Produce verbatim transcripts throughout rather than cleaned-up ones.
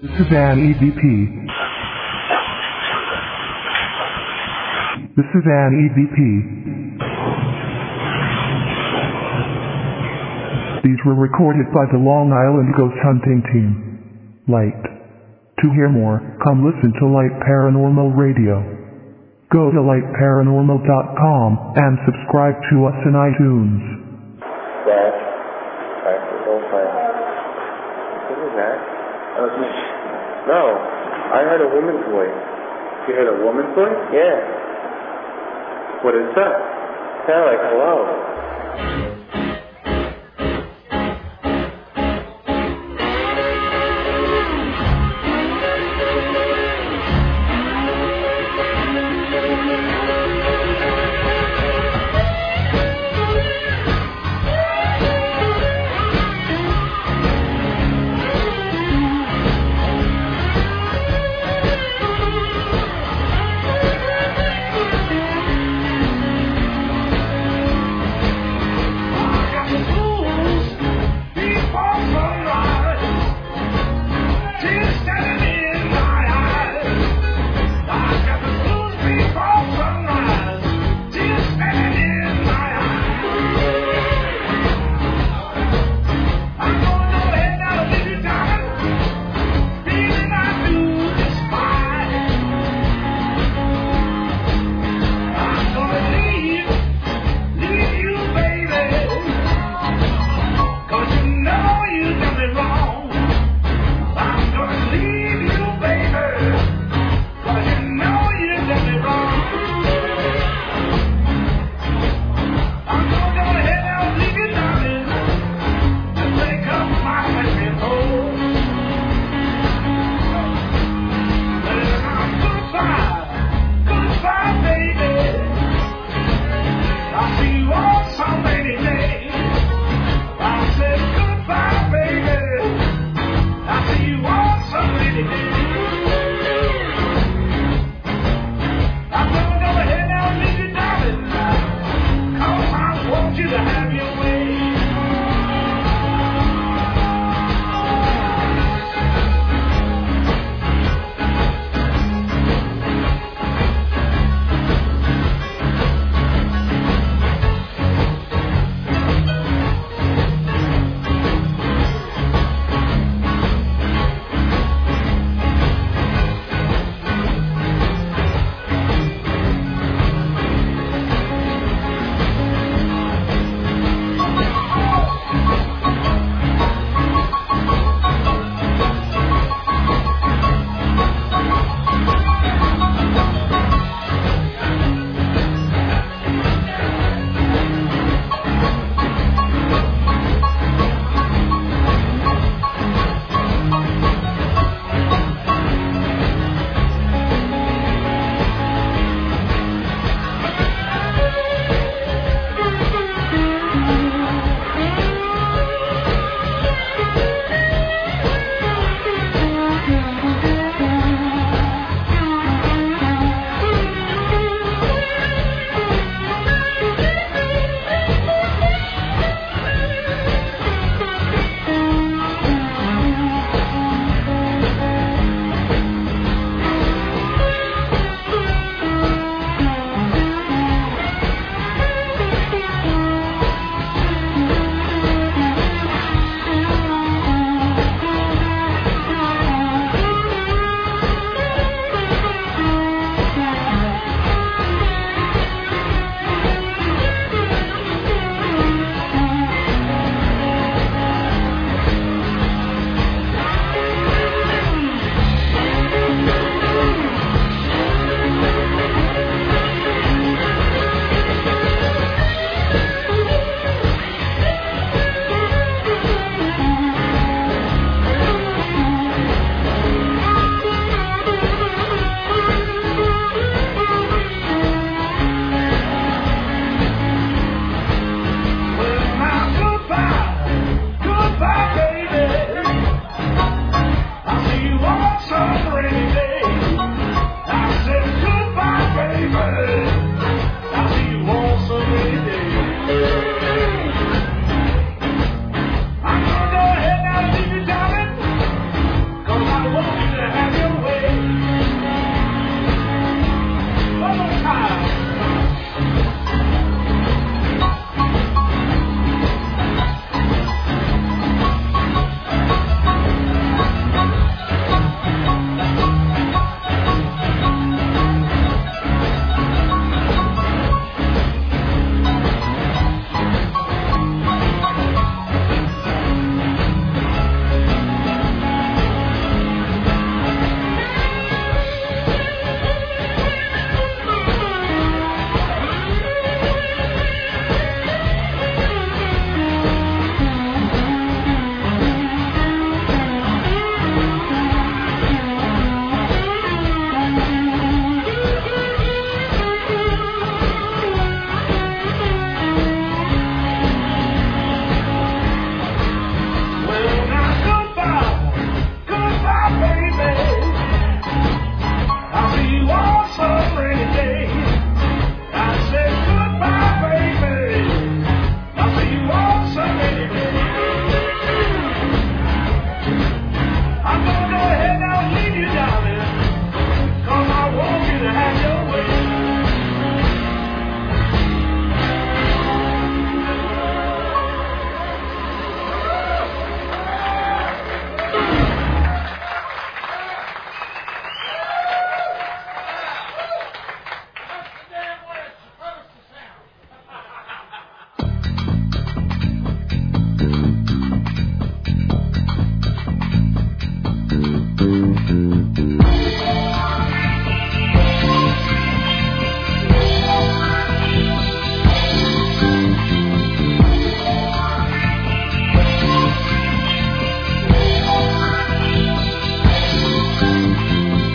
This is an E V P. This is an E V P. These were recorded by the Long Island Ghost Hunting Team. Light. To hear more, come listen to Light Paranormal Radio. Go to light paranormal dot com and subscribe to us in iTunes. Dad, practical plan. What was that? That was me. No, I heard a woman's voice. You heard a woman's voice? Yeah. What is that? Sound like hello.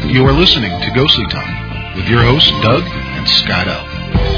You are listening to Ghostly Time with your hosts, Doug and Scott L.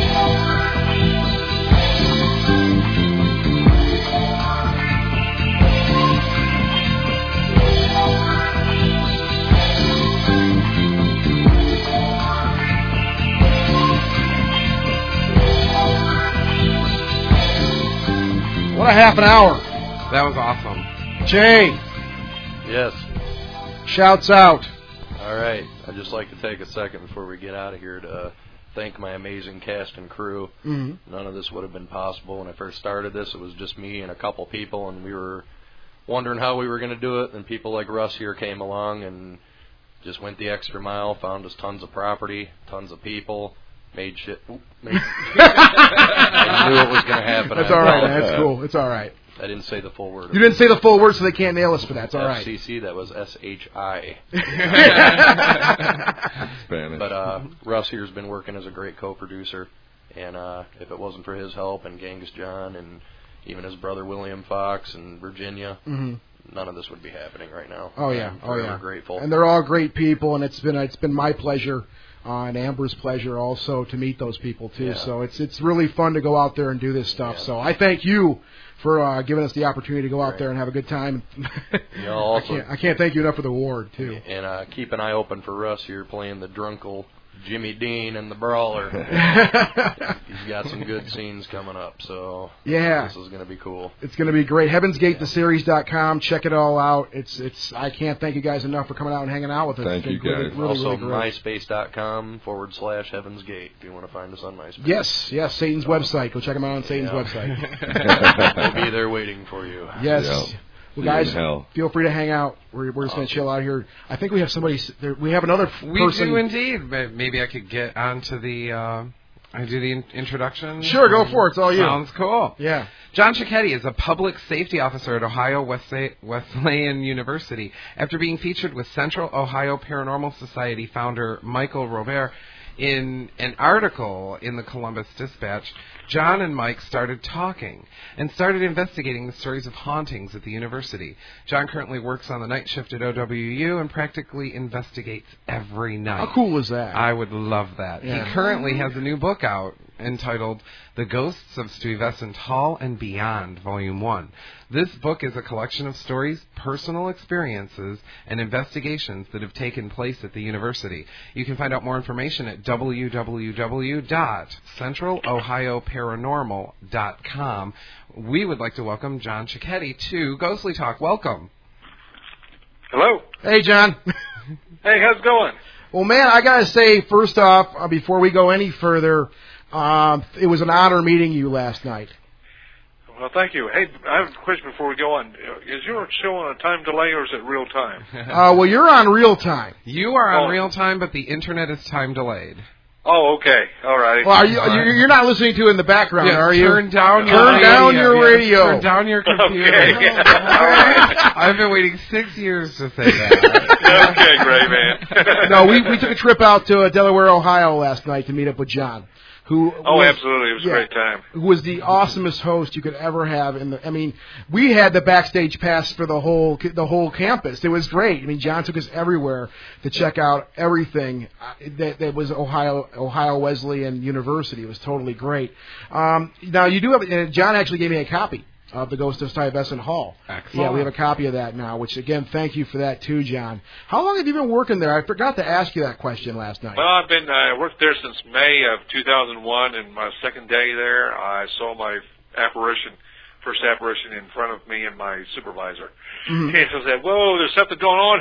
What a half an hour. That was awesome. Jay. Yes. Shouts out. All right. I'd just like to take a second before we get out of here to thank my amazing cast and crew. Mm-hmm. None of this would have been possible. When I first started this, it was just me and a couple people, and we were wondering how we were going to do it. And people like Russ here came along and just went the extra mile, found us tons of property, tons of people. Made shit. Oop, made, I knew it was going to happen. That's all right. That's cool. It's all right. I didn't say the full word. You didn't say the full word, so they can't nail us for that. It's all right. F C C, that was S H I. Spanish. But uh, Russ here's been working as a great co-producer, and uh, if it wasn't for his help and Genghis John and even his brother William Fox and Virginia, mm-hmm. none of this would be happening right now. Oh yeah, I'm oh yeah. Grateful. And they're all great people, and it's been it's been my pleasure. Uh, and Amber's pleasure also to meet those people too. Yeah. So it's it's really fun to go out there and do this stuff. Yeah. So I thank you for uh, giving us the opportunity to go out right. there and have a good time. You know, also, I can't I can't thank you enough for the award too. And uh, keep an eye open for Russ here playing the Drunkle Jimmy Dean and the Brawler. He's got some good scenes coming up, so yeah, this is going to be cool. It's going to be great. Heavens Gate the series dot com. Check it all out. It's it's. I can't thank you guys enough for coming out and hanging out with us. Thank you, really, guys. Really, also, really great. MySpace.com forward slash Heaven's Gate if you want to find us on MySpace. Yes, yes, Satan's so, website. Go check them out on Satan's yeah. website. We'll be there waiting for you. Yes. Yeah. Well, guys, feel free to hang out. We're, we're just going to chill out here. I think we have somebody. There, we have another f- we person. We do indeed. Maybe I could get onto the. Uh, I do the in- introduction. Sure, go for it. It's all you. Sounds cool. Yeah. John Cicchetti is a public safety officer at Ohio Wesleyan University. After being featured with Central Ohio Paranormal Society founder Michael Robert in an article in the Columbus Dispatch, John and Mike started talking and started investigating the stories of hauntings at the university. John currently works on the night shift at O W U and practically investigates every night. How cool is that? I would love that. Yeah. He currently has a new book out entitled The Ghosts of Stuyvesant Hall and Beyond, Volume one. This book is a collection of stories, personal experiences, and investigations that have taken place at the university. You can find out more information at w w w dot central ohio paranormal dot com. We would like to welcome John Cicchetti to Ghostly Talk. Welcome. Hello. Hey, John. Hey, how's it going? Well, man, I got to say, first off, uh, before we go any further, um, it was an honor meeting you last night. Well, thank you. Hey, I have a question before we go on. Is your show on a time delay or is it real time? uh, well, you're on real time. You are on oh. real time, but the internet is time delayed. Oh, okay. All right. Well, are you, you're not listening to it in the background, yes, are you? Turn down your turn radio. down your yes, radio. Turn down your computer. Okay. All right. I've been waiting six years to say that. Okay, great, man. No, we we took a trip out to uh, Delaware, Ohio last night to meet up with John. Who oh, was, absolutely. It was yeah, a great time. Who was the awesomest host you could ever have. In the, I mean, we had the backstage pass for the whole the whole campus. It was great. I mean, John took us everywhere to check out everything that, that was Ohio Ohio Wesleyan University. It was totally great. Um, now, you do have, and John actually gave me a copy of The Ghost of Stuyvesant Hall. Excellent. Yeah, we have a copy of that now, which, again, thank you for that, too, John. How long have you been working there? I forgot to ask you that question last night. Well, I've been I uh, worked there since May of two thousand one, and my second day there, I saw my apparition, first apparition in front of me and my supervisor. Mm-hmm. And so I said, whoa, there's something going on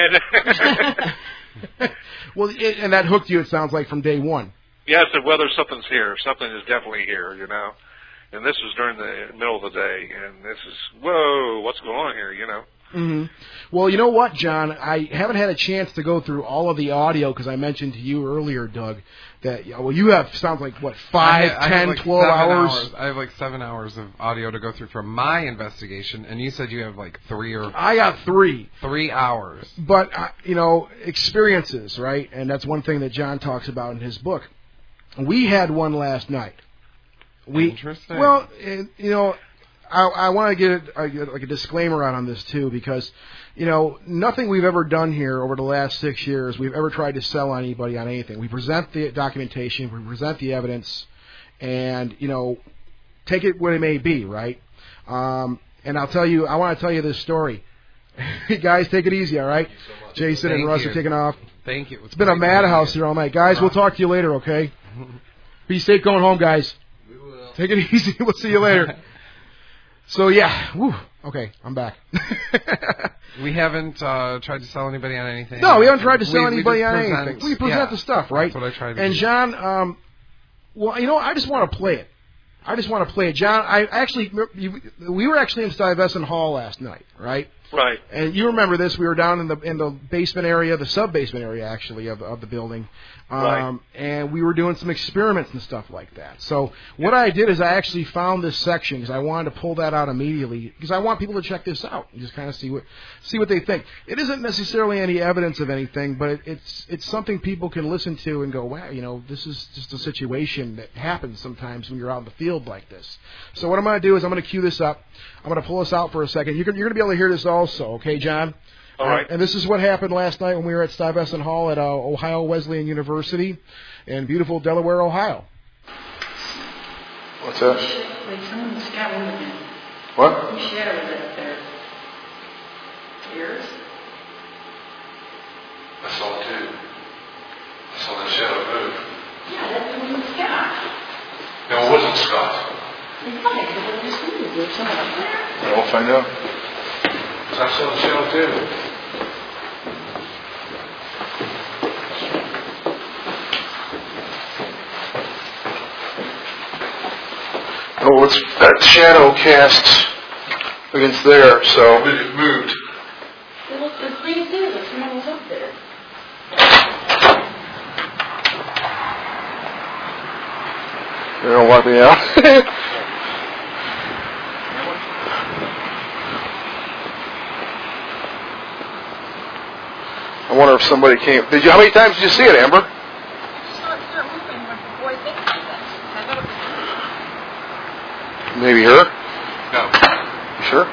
here, man. Well, it, and that hooked you, it sounds like, from day one. Yeah, I said, well, there's something's here. Something is definitely here, you know. And this was during the middle of the day, and this is, whoa, what's going on here, you know? Mm-hmm. Well, you know what, John? I haven't had a chance to go through all of the audio because I mentioned to you earlier, Doug, that, well, you have, sounds like, what, five, I, I ten, like twelve hours? hours? I have like seven hours of audio to go through from my investigation, and you said you have like three or... I got three. Three hours. But, uh, you know, experiences, right? And that's one thing that John talks about in his book. We had one last night. We, Interesting. Well, it, you know, I, I want to get a, like a disclaimer out on this too, because you know nothing we've ever done here over the last six years we've ever tried to sell anybody on anything. We present the documentation, we present the evidence, and you know take it what it may be, right? Um, and I'll tell you, I want to tell you this story. Guys, take it easy, all right? So Jason Thank and Russ you. are taking off. Thank you. It's, it's been a madhouse here all night, guys. We'll talk to you later, okay? Be safe going home, guys. We will. Take it easy. We'll see you later. So, yeah. Woo. Okay, I'm back. We haven't uh, tried to sell anybody on anything. No, we haven't tried to sell we, we anybody on present, anything. We present yeah, the stuff, right? That's what I tried to and do. John, um, well, you know, I just want to play it. I just want to play it. John, I actually, you, we were actually in Stuyvesant Hall last night, right? Right. And you remember this? We were down in the in the basement area, the sub basement area actually of of the building, um, right. and we were doing some experiments and stuff like that. So what I did is I actually found this section because I wanted to pull that out immediately because I want people to check this out and just kind of see what see what they think. It isn't necessarily any evidence of anything, but it, it's it's something people can listen to and go, wow, you know, this is just a situation that happens sometimes when you're out in the field like this. So what I'm going to do is I'm going to cue this up. I'm going to pull us out for a second. You're going to be able to hear this also, okay, John? All right. Uh, and this is what happened last night when we were at Stuyvesant Hall at uh, Ohio Wesleyan University in beautiful Delaware, Ohio. What's that? Wait, someone's got one of them. What? Whose shadow is that there? Yours? I saw it too. I saw that shadow move. Yeah, that's the one with Scott. No, it wasn't Scott. It's like, it was just moved. There's someone up there. We'll find out. I saw the shadow too. Oh, it's that shadow cast against there, so. It moved. It looked as big as it was. Someone was up there. They're gonna wipe me out. I wonder if somebody came. Did you? How many times did you see it, Amber? I saw it start moving when the boy thinks of that. I thought it was Maybe her? No. You sure?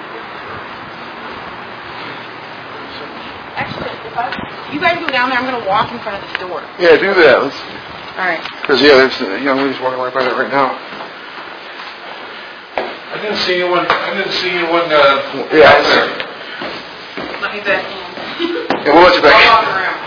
Actually, if I, you guys go down there, I'm going to walk in front of this door. Yeah, do that. Let's. All right. Because yeah, there's a young lady's walking right by that right now. I didn't see anyone. I didn't see anyone uh, Yeah, out there. Let me back in. Yeah, we'll let you back in. I'll walk around.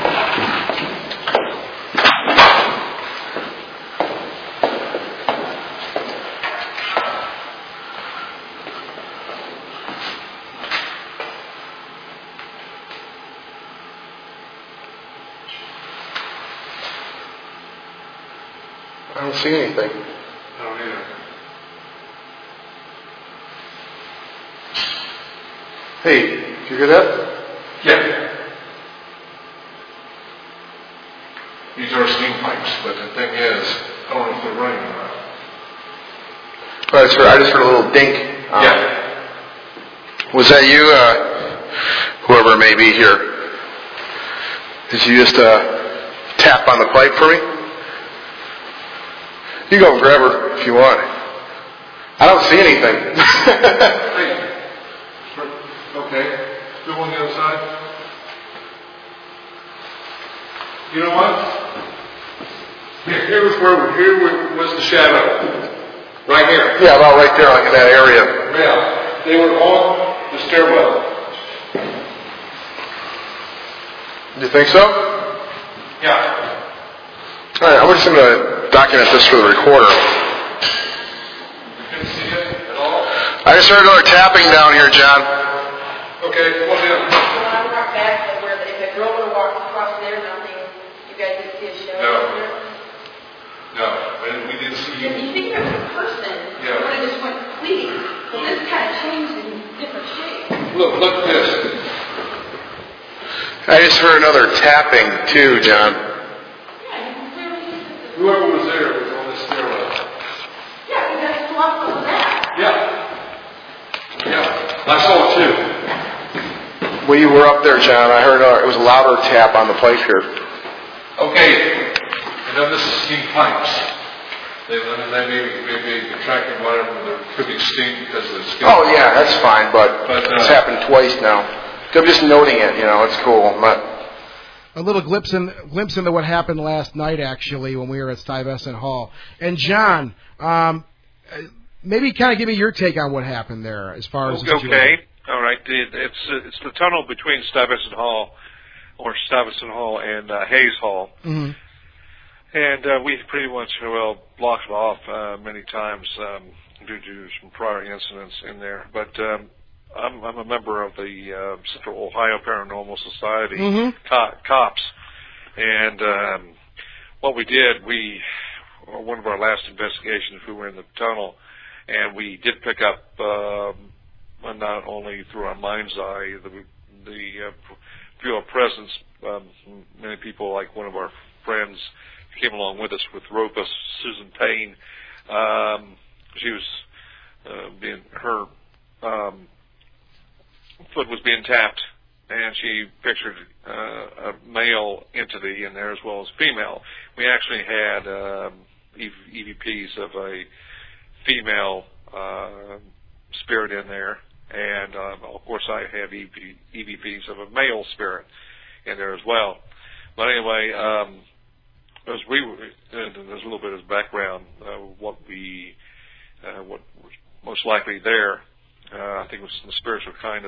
I don't see anything. I don't either. Hey, did you hear that? Yeah. These are steam pipes, but the thing is, I don't know if they're running or not. I just heard, I just heard a little dink. Um, Yeah. Was that you, uh, whoever it may be here? Did you just uh, tap on the pipe for me? You go and grab her if you want. I don't see anything. Hey. Okay. Still on the other side? You know what? Here, here's where, here was the shadow. Right here. Yeah, about right there, like in that area. Yeah. They were on the stairwell. You think so? Yeah. All right, I'm just going to document this for the recorder. You couldn't see it at all? I just heard another tapping down here, John. Okay, come on in. When I walk back, like where the, if a girl would have walked across there, nothing, you guys didn't see a shadow No. up there? No, and we didn't see If you. you think there was a person, Yeah. it would have just went fleeting. But this kind of changed in different shapes. Look, look at this. I just heard another tapping, too, John. Yeah, you can clearly see that. Whoever was there was on this stairwell. Yeah, you guys blocked all of that. Yeah. Yeah. I saw it too. When you were up there, John, I heard uh, it was a louder tap on the pipe here. Okay. And then this is steam pipes. They, they may, may be contracting whatever, there could be steam because of the skin. Oh yeah, that's fine, but, But, uh, it's happened twice now. I'm just noting it, you know, it's cool. But A little glimpse, in, glimpse into what happened last night, actually, when we were at Stuyvesant Hall. And John, um, maybe kind of give me your take on what happened there, as far as the situation. Okay, all right. It, it's it's the tunnel between Stuyvesant Hall, or Stuyvesant Hall and uh, Hayes Hall. Mm-hmm. And uh, we pretty much, well, blocked it off uh, many times um, due to some prior incidents in there. But um, I'm, I'm a member of the uh, Central Ohio Paranormal Society Mm-hmm. co- cops. And um, what we did, we, one of our last investigations, we were in the tunnel, and we did pick up, um, not only through our mind's eye, the, the uh, feel of presence, um, many people, like one of our friends, came along with us with Ropus, Susan Payne. Um, she was uh, being her um, foot was being tapped, and she pictured uh, a male entity in there as well as female. We actually had um, E V Ps of a female uh, spirit in there, and um, of course I had E V Ps of a male spirit in there as well. But anyway. Um, As we, uh, there's a little bit of background. Uh, what we, uh, what was most likely there, uh, I think it was the spirits were kind of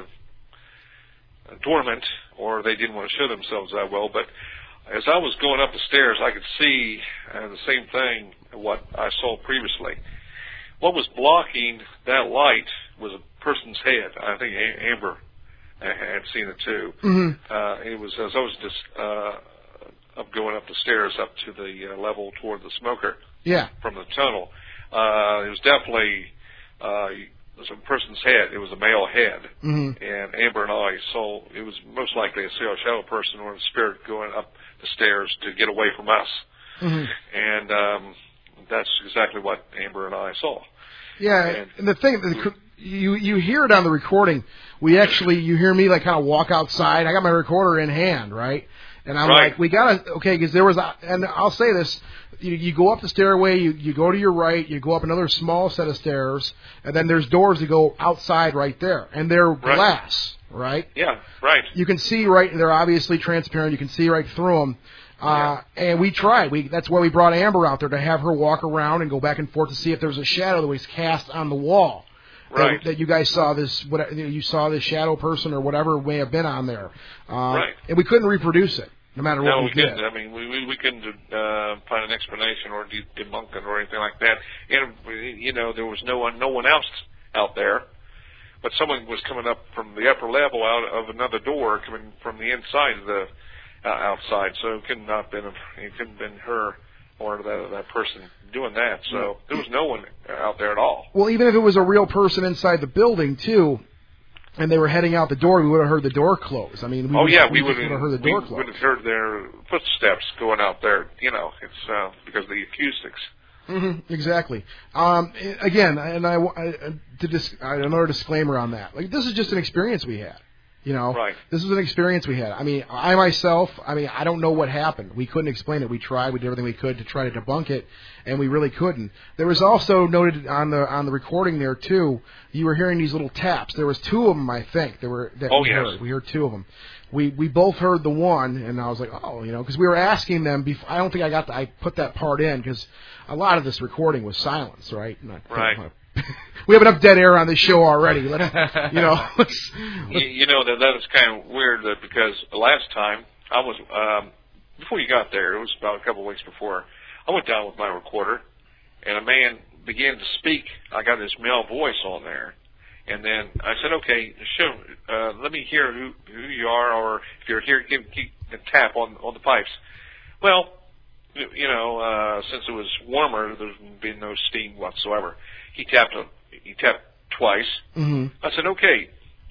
uh, dormant, or they didn't want to show themselves that well. But as I was going up the stairs, I could see uh, the same thing what I saw previously. What was blocking that light was a person's head. I think Amber had seen it too. Mm-hmm. Uh, it was as I was just. Uh, of going up the stairs up to the uh, level toward the smoker Yeah. from the tunnel. Uh, it was definitely uh, it was a person's head. It was a male head. Mm-hmm. And Amber and I saw it was most likely a shadow person or a spirit going up the stairs to get away from us. Mm-hmm. And um, that's exactly what Amber and I saw. Yeah, And, and the thing, the, you you hear it on the recording. We actually, you hear me like kind of walk outside. I got my recorder in hand, right? And I'm right. like, we gotta, okay, because there was, a, and I'll say this, you, you go up the stairway, you, you go to your right, you go up another small set of stairs, and then there's doors that go outside right there, and they're right. glass, right? Yeah, right. You can see right, they're obviously transparent, you can see right through them. Uh, yeah. And we tried. We that's why we brought Amber out there, to have her walk around and go back and forth to see if there was a shadow that was cast on the wall. Right. That, that you guys saw this, what you saw this shadow person or whatever may have been on there. Uh, right. And we couldn't reproduce it, no matter no, what we, we did. couldn't. I mean, we we, we couldn't uh, find an explanation or de- debunk it or anything like that. And you know, there was no one, no one else out there, but someone was coming up from the upper level out of another door, coming from the inside of the uh, outside. So it couldn't not been it couldn't have been her or that that person doing that. So there was no one out there at all. Well, even if it was a real person inside the building too, and they were heading out the door, we would have heard the door close. I mean, we oh would, yeah, we, we would have heard the door we close. would have heard their footsteps going out there. You know, it's uh, because of the acoustics. Mm-hmm, exactly. Um, again, and I, I to dis, another disclaimer on that. Like, this is just an experience we had. You know, right. This was an experience we had. I mean, I myself, I mean, I don't know what happened. We couldn't explain it. We tried. We did everything we could to try to debunk it, and we really couldn't. There was also noted on the on the recording there too. You were hearing these little taps. There was two of them, I think. There were that oh we yes. heard. We heard two of them. We we both heard the one, and I was like, oh, you know, because we were asking them. Before, I don't think I got the, I put that part in because a lot of this recording was silence, right? Not, right. We have enough dead air on this show already. Let's, you know, let's, let's, you, you know that that is kind of weird that because the last time I was um, before you got there, it was about a couple of weeks before. I went down with my recorder, and a man began to speak. I got this male voice on there, and then I said, "Okay, show, uh, let me hear who who you are, or if you're here, give, keep a tap on on the pipes." Well, you know, uh, since it was warmer, there's been no steam whatsoever. He tapped a, he tapped twice. Mm-hmm. I said, okay,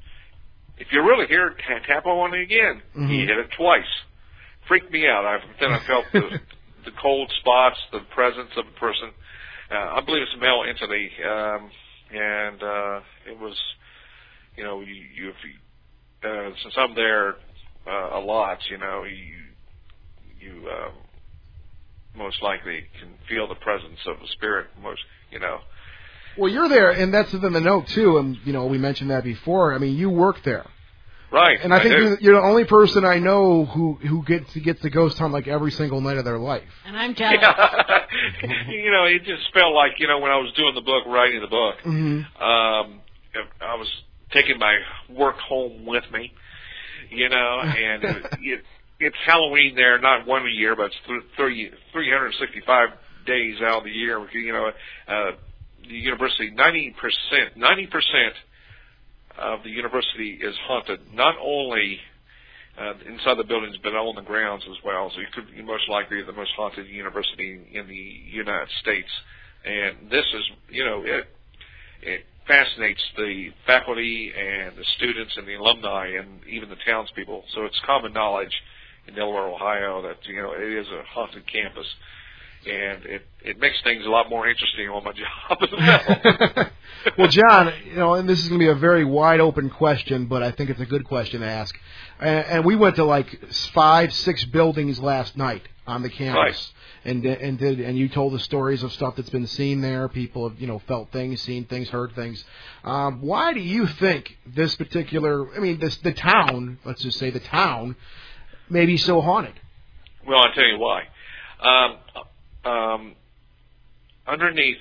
if you're really here, t- tap on it again. Mm-hmm. He hit it twice. Freaked me out. I, then I felt the, the cold spots, the presence of a person. Uh, I believe it's a male entity, um, and uh, it was, you know, you, you, if you uh, since I'm there uh, a lot, you know, you, you, um, most likely can feel the presence of the spirit. Most, you know. Well, you're there, and that's in the note too. And you know, we mentioned that before. I mean, you work there, right? And I think I you're, you're the only person I know who who gets to gets to ghost hunt like every single night of their life. And I'm jealous. Yeah. You know, it just felt like, you know, when I was doing the book, writing the book, mm-hmm. um, I was taking my work home with me, you know, and it, it, it's Halloween there, not one a year, but it's three hundred sixty-five days out of the year. You know, uh, the university, ninety percent, ninety percent of the university is haunted, not only uh, inside the buildings, but on the grounds as well. So it could be most likely the most haunted university in the United States. And this is, you know, it, it fascinates the faculty and the students and the alumni and even the townspeople. So it's common knowledge in Delaware, Ohio, that, you know, it is a haunted campus. And it, it makes things a lot more interesting on my job as well. Well, John, you know, and this is going to be a very wide open question, but I think it's a good question to ask. And, and we went to like five, six buildings last night on the campus, right. and and did and you told the stories of stuff that's been seen there. People have, you know, felt things, seen things, heard things. Um, why do you think this particular, I mean, this the town, let's just say the town, may be so haunted? Well, I'll tell you why. Um, um, underneath,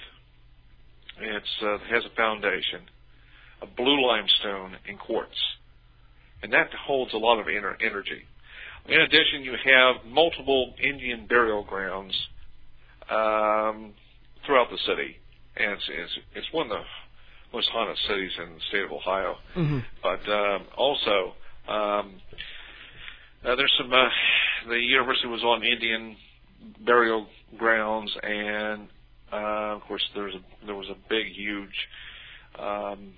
it uh, has a foundation of blue limestone and quartz, and that holds a lot of inner energy. In addition, you have multiple Indian burial grounds um, throughout the city, and it's, it's, it's one of the most haunted cities in the state of Ohio. Mm-hmm. But um, also, um, uh, there's some. Uh, the university was on Indian burial grounds, and uh, of course, there's a, there was a big, huge um,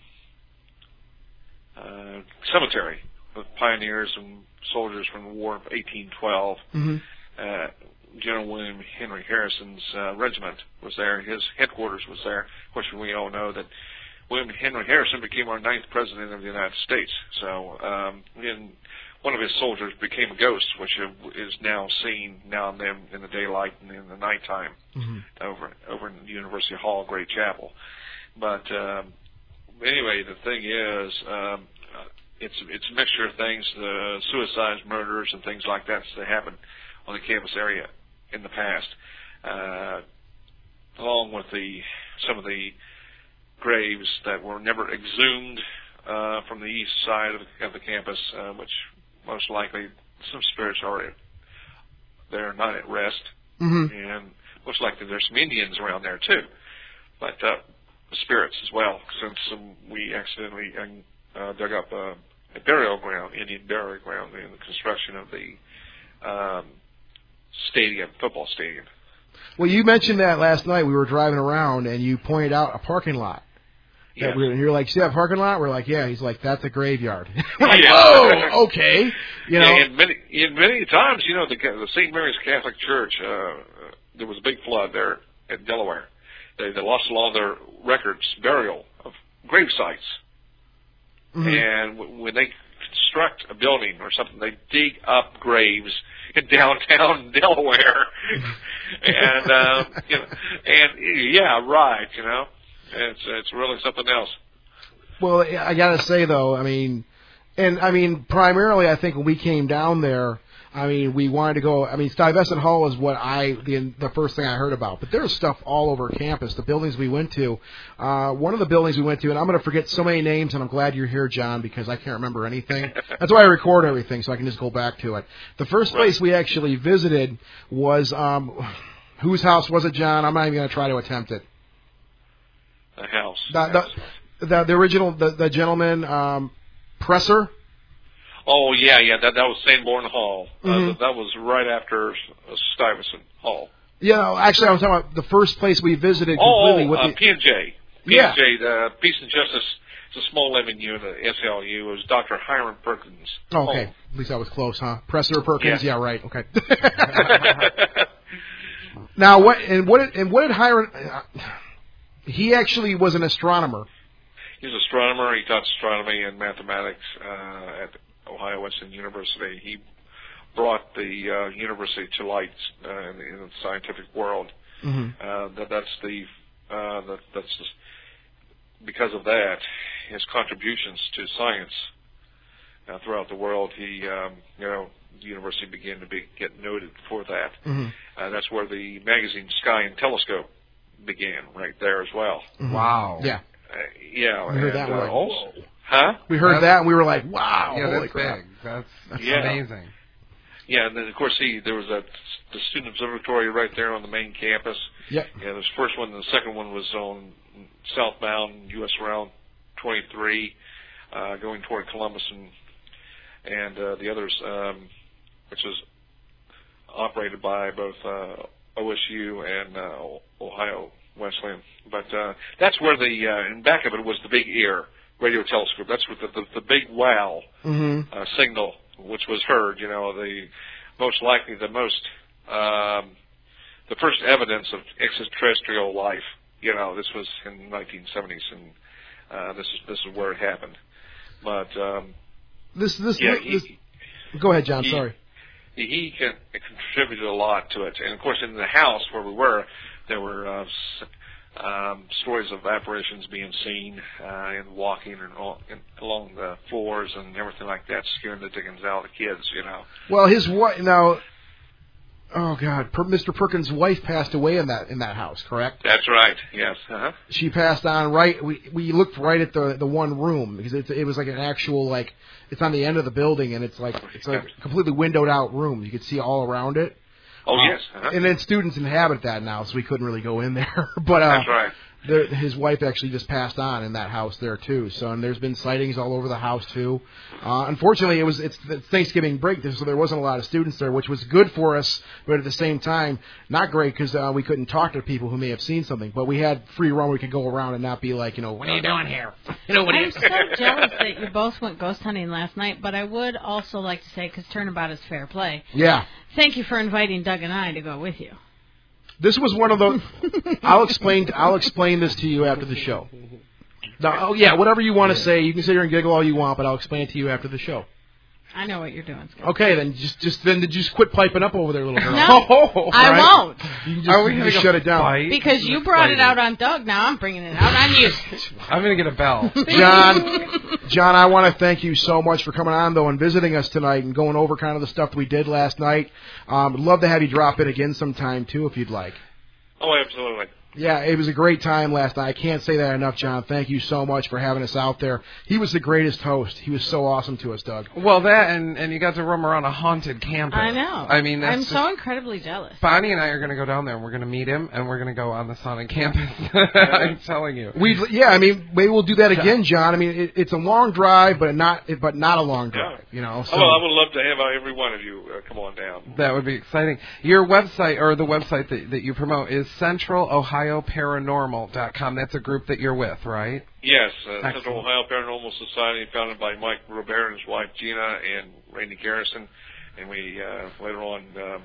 uh, cemetery with pioneers and soldiers from the War of eighteen twelve. Mm-hmm. Uh, General William Henry Harrison's uh, regiment was there. His headquarters was there. Of course, we all know that William Henry Harrison became our ninth president of the United States. So, um, in, one of his soldiers became a ghost, which is now seen now and then in the daylight and in the nighttime mm-hmm. over over in the University Hall, Great Chapel. But um, anyway, the thing is, um, it's it's a mixture of things, the suicides, murders, and things like that that happened on the campus area in the past, uh, along with the some of the graves that were never exhumed uh, from the east side of the, of the campus, uh, which most likely some spirits are they're not at rest, mm-hmm. and most likely there's some Indians around there too, but uh, spirits as well, since um, we accidentally uh, dug up uh, a burial ground, Indian burial ground, in the construction of the um, stadium, football stadium. Well, you mentioned that last night. We were driving around, and you pointed out a parking lot. Yes. We were, and you're like, see that parking lot? We're like, yeah. He's like, that's a graveyard. We're like, Yeah. whoa, okay. You know, yeah, and many, and many times, you know, the, the Saint Mary's Catholic Church, uh, there was a big flood there in Delaware. They, they lost a lot of their records, burial of grave sites. mm-hmm. And w- when they construct a building or something, they dig up graves in downtown Delaware. and, um, you know, and yeah, right, you know. It's it's really something else. Well, I gotta say though, I mean, and I mean, primarily, I think when we came down there, I mean, we wanted to go. I mean, Stuyvesant Hall is what I the the first thing I heard about. But there's stuff all over campus. The buildings we went to, uh, one of the buildings we went to, and I'm gonna forget so many names, and I'm glad you're here, John, because I can't remember anything. That's why I record everything, so I can just go back to it. The first place we actually visited was um, whose house was it, John? I'm not even gonna try to attempt it. The house. The, the, the, the original, the, the gentleman, um, Presser? Oh, yeah, yeah, that that was Sanborn Hall. Mm-hmm. Uh, that, that was right after uh, Stuyvesant Hall. Yeah, no, actually, I was talking about the first place we visited completely. Oh, with uh, the, P and J. Yeah. P and J, the Peace and Justice, it's a small living unit at S L U. It was Doctor Hiram Perkins. Oh, okay, home. At least I was close, huh? Presser Perkins? Yeah, yeah right, okay. Now, what, and what did, and what did Hiram... Uh, he actually was an astronomer. He's an astronomer. He taught astronomy and mathematics uh, at Ohio Wesleyan University. He brought the uh, university to light uh, in, in the scientific world. Mm-hmm. Uh, that that's the uh, that, that's just, because of that, his contributions to science uh, throughout the world. He, um, you know, the university began to be, get noted for that. Mm-hmm. Uh, that's where the magazine Sky and Telescope began, right there as well. Mm-hmm. Wow. Yeah. Uh, yeah. We heard and, that. We're uh, like, also, whoa. huh? We heard That's, that and we were like, wow. Yeah, holy that's crap. big. That's, that's Yeah. amazing. Yeah, and then of course he there was a the student observatory right there on the main campus. Yep. Yeah, this first one, and the second one was on southbound U S Route twenty-three, uh, going toward Columbus, and and uh, the others, um, which was operated by both uh, O S U and uh, Ohio Wesleyan. But uh, that's where the uh, in back of it was the Big Ear radio telescope. That's what the the, the big wow Mm-hmm. uh, signal, which was heard. You know, the most likely the most um, the first evidence of extraterrestrial life. You know, this was in the nineteen seventies, and uh, this is this is where it happened. But um, This, this, yeah, this, he, go ahead, John. he, Sorry. he, he can, contributed a lot to it, and of course, in the house where we were, there were uh, s- um, stories of apparitions being seen uh, and walking and, all, and along the floors and everything like that, scaring the dickens out of the kids. You know. Well, his wife now. Oh God, per, Mister Perkins' wife passed away in that in that house, correct? That's right. Yes. Uh-huh. She passed on right. We we looked right at the the one room because it it was like an actual like it's on the end of the building and it's like it's like a completely windowed out room. You could see all around it. Oh uh, yes. Uh-huh. And then students inhabit that now, so we couldn't really go in there. but uh, That's right. the, his wife actually just passed on in that house there too. So and there's been sightings all over the house too. Uh, unfortunately, it was it's, it's Thanksgiving break, so there wasn't a lot of students there, which was good for us, but at the same time not great because uh, we couldn't talk to people who may have seen something. But we had free roam; we could go around and not be like, you know, what are you doing here? You know, what are you? I'm so jealous that you both went ghost hunting last night, but I would also like to say, because turnabout is fair play, Yeah. thank you for inviting Doug and I to go with you. This was one of those. I'll explain. I'll explain this to you after the show. Now, oh yeah, whatever you want to say, you can sit here and giggle all you want, but I'll explain it to you after the show. I know what you're doing, Scott. Okay, then just just then just quit piping up over there, little girl. No, oh, I right? won't. You can just, Are we you gonna just go shut it down, fight? Because you brought it out on Doug. Now I'm bringing it out on you. I'm going to get a bell. John. John, I want to thank you so much for coming on though and visiting us tonight and going over kind of the stuff that we did last night. Um, would love to have you drop in again sometime too, if you'd like. Oh, absolutely. Yeah, it was a great time last night. I can't say that enough, John. Thank you so much for having us out there. He was the greatest host. He was so awesome to us, Doug. Well, that and, and you got to roam around a haunted campus. I know. I mean, that's I'm just, so incredibly jealous. Bonnie and I are going to go down there and we're going to meet him and we're going to go on the Sonic campus. I'm telling you. We yeah, I mean, maybe we'll do that again, John. I mean, it, it's a long drive, but not but not a long drive. Yeah. You know. So. Oh, well, I would love to have uh, every one of you uh, come on down. That would be exciting. Your website, or the website that, that you promote, is Central Ohio Paranormal dot com. That's a group that you're with, right? Yes, uh, Excellent. Central Ohio Paranormal Society, founded by Mike Robert and his wife Gina and Randy Garrison, and we uh, later on um,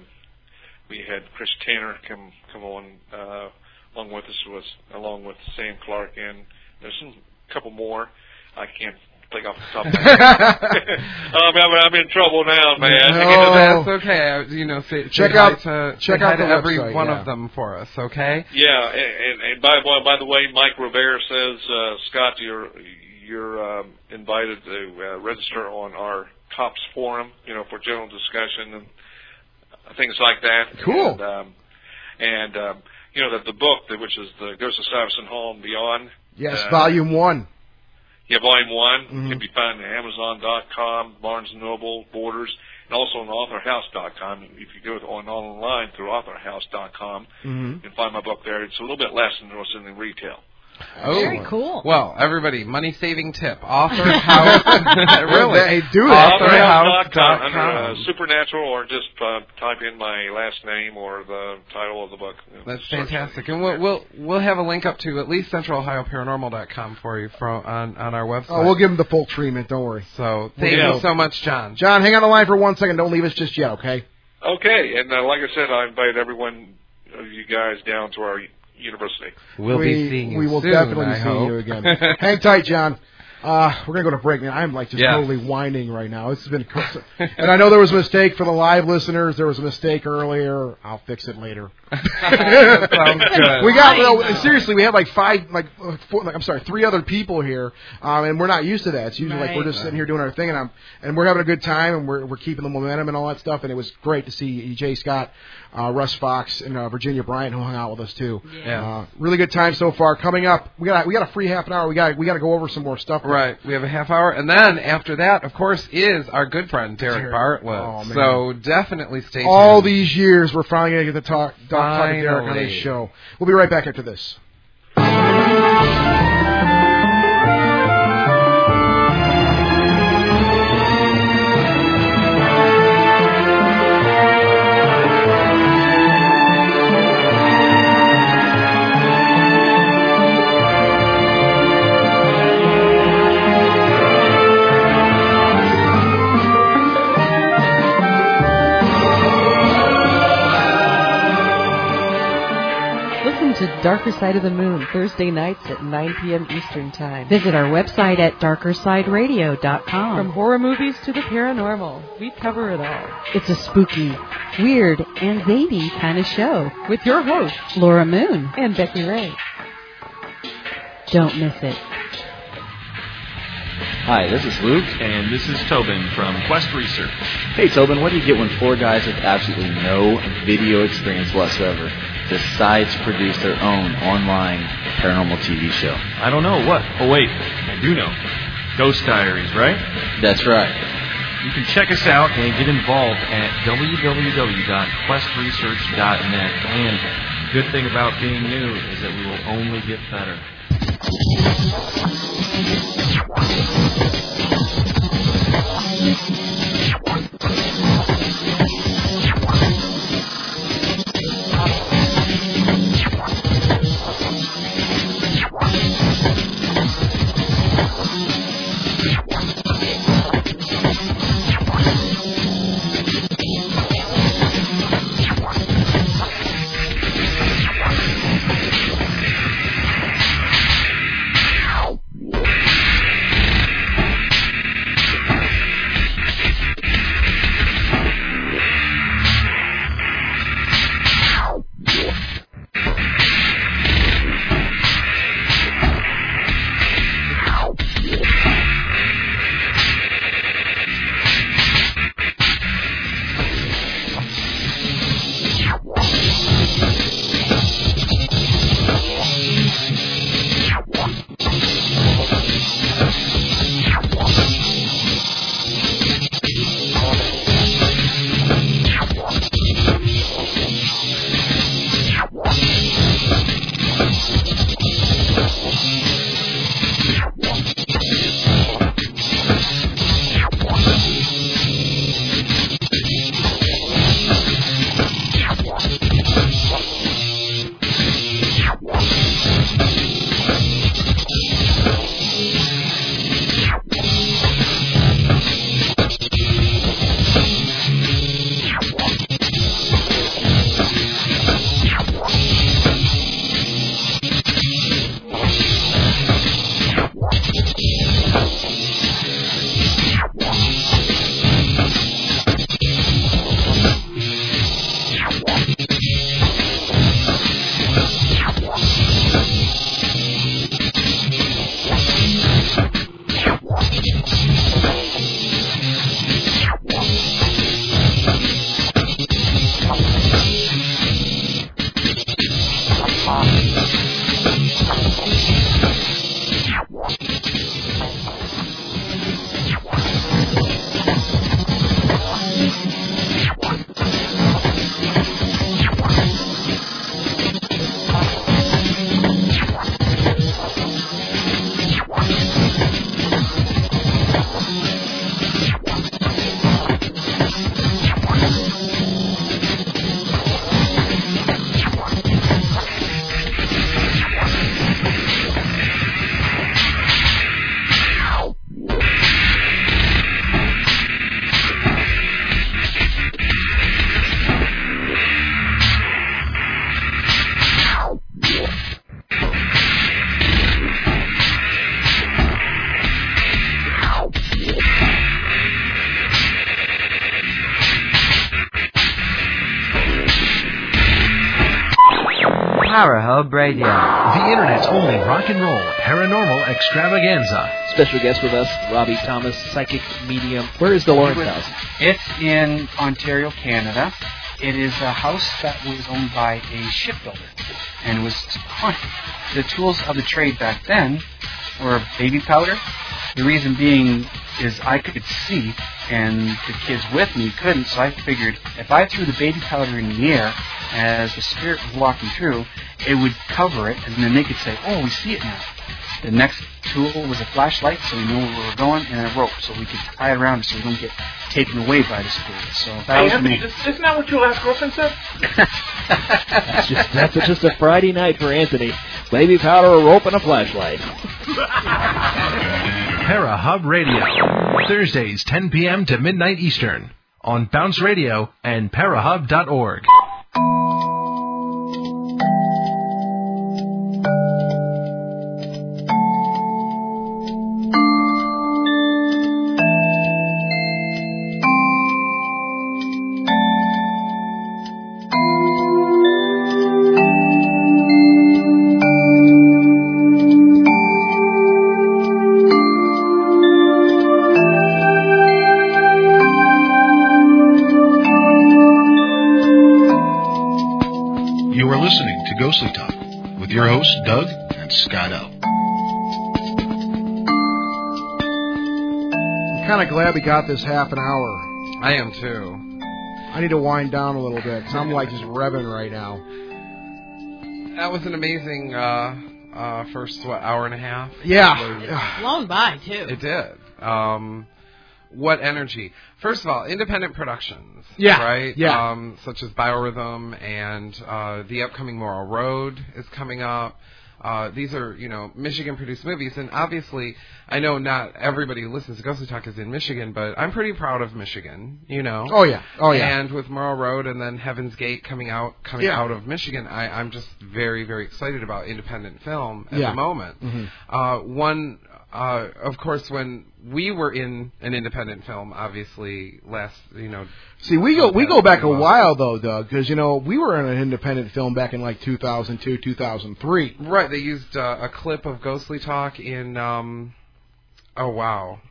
we had Chris Tanner come come on uh, along with us, was along with Sam Clark, and there's some couple more. I can't think off the top of my head. um, I'm, I'm in trouble now, man. No, that's okay. You know, say, check say out to, check say out hi to the every website, one yeah. of them for us, okay? Yeah, and, and, and by, by by the way, Mike Robert says, uh, Scott, you're you're um, invited to uh, register on our Cops Forum, you know, for general discussion and things like that. Cool. And, um, and um, you know, that the book, that, which is the Ghost of Stuyvesant Hall and Beyond. Yes, uh, volume one. Yeah, volume one Mm-hmm. can be found at Amazon dot com, Barnes and Noble, Borders, and also on Author House dot com. If you go on online through Author House dot com, Mm-hmm. you can find my book there. It's a little bit less than what's in the retail. Oh, Very cool. Well, everybody, money-saving tip. Author House. Really? Hey, do that. Author House dot Under com. uh, Supernatural, or just uh, type in my last name or the title of the book. That's Search fantastic, it. and we'll we'll we'll have a link up to at least Central Ohio Paranormal dot com for you from on on our website. Oh, we'll give him the full treatment. Don't worry. So thank Yeah. you so much, John. John, hang on the line for one second. Don't leave us just yet, okay? Okay, and uh, like I said, I invite everyone of you guys down to our university. We'll we, be seeing you We will soon, definitely I see hope. you again. Hang tight, John. Uh, we're going to go to break, man. I'm like just Yeah. totally whining right now. This has been, and I know there was a mistake for the live listeners. There was a mistake earlier. I'll fix it later. Sounds good. We got no, seriously. We have like five, like, four, like I'm sorry, three other people here, um, and we're not used to that. It's usually like Right. we're just sitting here doing our thing, and I'm and we're having a good time, and we're we're keeping the momentum and all that stuff. And it was great to see Jay Scott, uh, Russ Fox, and uh, Virginia Bryant who hung out with us too. Yeah. Uh, really good time so far. Coming up, we got we got a free half an hour. We got we got to go over some more stuff. Right. We have a half hour. And then after that, of course, is our good friend Derek Derek. Bartlett. Oh, man. So definitely stay tuned. All these years, we're finally going to get to talk, talk, talk to Derek on Finally. this show. We'll be right back after this. Listen to Darker Side of the Moon Thursday nights at nine p.m. Eastern Time. Visit our website at darker side radio dot com. From horror movies to the paranormal, we cover it all. It's a spooky, weird, and zany kind of show. With your hosts, Laura Moon and Becky Ray. Don't miss it. Hi, this is Luke. And this is Tobin from Quest Research. Hey, Tobin, what do you get when four guys with absolutely no video experience whatsoever decide to produce their own online paranormal T V show? I don't know. What? Oh, wait. I do know. Ghost Diaries, right? That's right. You can check us out and get involved at w w w dot quest research dot net. And the good thing about being new is that we will only get better. Parahub Radio. The Internet's only rock and roll paranormal extravaganza. Special guest with us, Robbie Thomas, psychic medium. Where is the Lawrence house? It's in Ontario, Canada. It is a house that was owned by a shipbuilder and was haunted. The tools of the trade back then were baby powder. The reason being is I could see and the kids with me couldn't, so I figured if I threw the baby powder in the air as the spirit was walking through, it would cover it, and then they could say, oh, we see it now. The next tool was a flashlight, so we know where we were going, and a rope, so we could tie it around so we don't get taken away by the spirit. So that Hey, was Anthony, me. isn't that what your last girlfriend said? That's just, that's just a Friday night for Anthony. Baby powder, a rope, and a flashlight. Parahub Radio. Thursdays, ten p.m. to midnight Eastern. On Bounce Radio and parahub dot org. Ghostly Talk with your hosts, Doug and Scott L. I'm kind of glad we got this half an hour. I am too. I need to wind down a little bit because I'm like just revving right now. That was an amazing uh, uh, first, what, hour and a half? Yeah. Flown by, too. It did. Um, what energy. First of all, independent productions. Yeah. Right? Yeah. Um, such as Biorhythm and uh, the upcoming Morrow Road is coming up. Uh, these are, you know, Michigan-produced movies, and obviously, I know not everybody who listens to Ghostly Talk is in Michigan, but I'm pretty proud of Michigan, you know. Oh, yeah. Oh, yeah. And with Morrow Road and then Heaven's Gate coming out coming Yeah. out of Michigan, I, I'm just very, very excited about independent film at Yeah. the moment. Mhm. Uh, one, uh, of course, when we were in an independent film, obviously, last, you know... See, we go we go back a well. while though, Doug, because you know we were in an independent film back in like two thousand two, two thousand three. Right, they used uh, a clip of Ghostly Talk in, um, oh wow,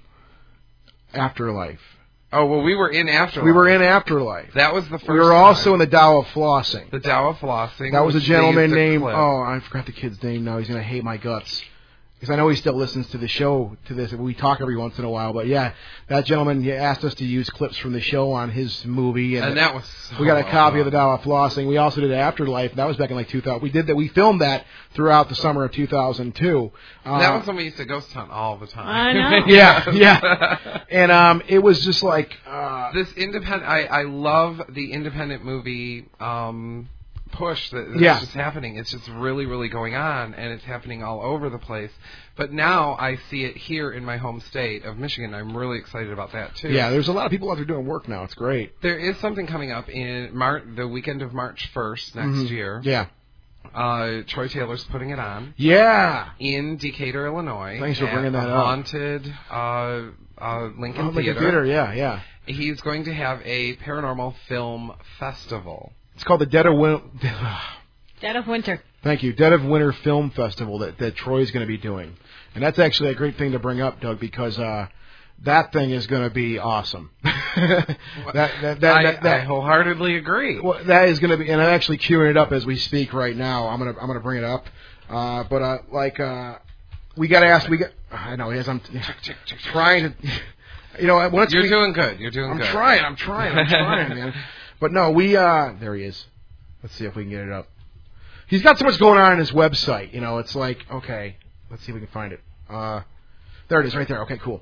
Afterlife. Oh well, we were in Afterlife. We were in Afterlife. That was the first. We were time. also in the Tao of Flossing. The Tao of Flossing. That was a which they gentleman used a named. clip. Oh, I forgot the kid's name now. He's gonna hate my guts. Because I know he still listens to the show, to this. We talk every once in a while. But yeah, that gentleman he asked us to use clips from the show on his movie. And, And that was We got a so copy well of the Tao of Flossing. We also did Afterlife. That was back in like two thousand. We did that. We filmed that throughout the summer of two thousand two. Uh, That was when we used to ghost hunt all the time. I know. yeah, yeah. And um, it was just like uh, this independent. I I love the independent movie um push that, that's Yeah. just happening. It's just really really going on, and it's happening all over the place. But now I see it here in my home state of Michigan. I'm really excited about that too. yeah. There's a lot of people out there doing work now. It's great. There is something coming up in Mar- the weekend of March first next Mhm. year. Yeah. Uh, Troy Taylor's putting it on. Yeah. In Decatur, Illinois. Thanks for at bringing that the up. Haunted uh, uh, Lincoln Oh, Lincoln Theater. Theater, yeah, yeah. He's going to have a paranormal film festival. It's called the Dead of Winter. Dead of Winter. Thank you. Dead of Winter Film Festival that, that Troy's going to be doing. And that's actually a great thing to bring up, Doug, because uh, that thing is going to be awesome. that, that, that, I, that, that, I wholeheartedly agree. well, that is going to be, and I'm actually queuing it up as we speak right now. I'm going to I'm going to bring it up. Uh, but uh, like uh, we got to ask. We got. I know. As I'm trying to. You know, once You're we, doing good. You're doing I'm good. trying. I'm trying. I'm trying, man. But no, we. Uh, there he is. Let's see if we can get it up. He's got so much going on on his website. You know, it's like, okay, let's see if we can find it. Uh, there it is, right there. Okay, cool.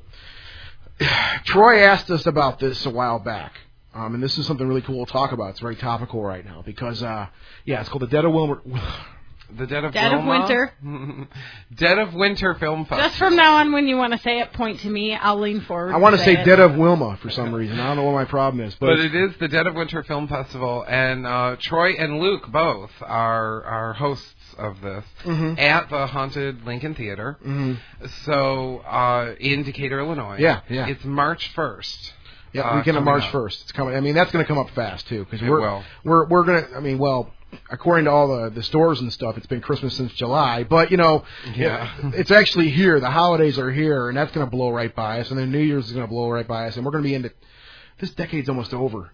Troy asked us about this a while back, um, and this is something really cool to talk about. It's very topical right now because, uh, yeah, it's called the Dead of Wilmer. The Dead of Dead of Wilma? Winter. Dead of Winter Film Festival. Just from now on, when you want to say it, point to me. I'll lean forward. I want to and say it. Dead of Wilma for some reason. I don't know what my problem is, but, But it is the Dead of Winter Film Festival, and uh, Troy and Luke both are are hosts of this Mhm. at the Haunted Lincoln Theater. Mhm. So uh, in Decatur, Illinois. Yeah, yeah. It's March first. yeah, uh, weekend of coming March up. first. It's coming. I mean, that's going to come up fast too because It we're will. we're we're going to. I mean, well, according to all the, the stores and stuff, it's been Christmas since July. But, you know, Yeah. it, it's actually here. The holidays are here, and that's going to blow right by us. And then New Year's is going to blow right by us. And we're going to be into – this decade's almost over.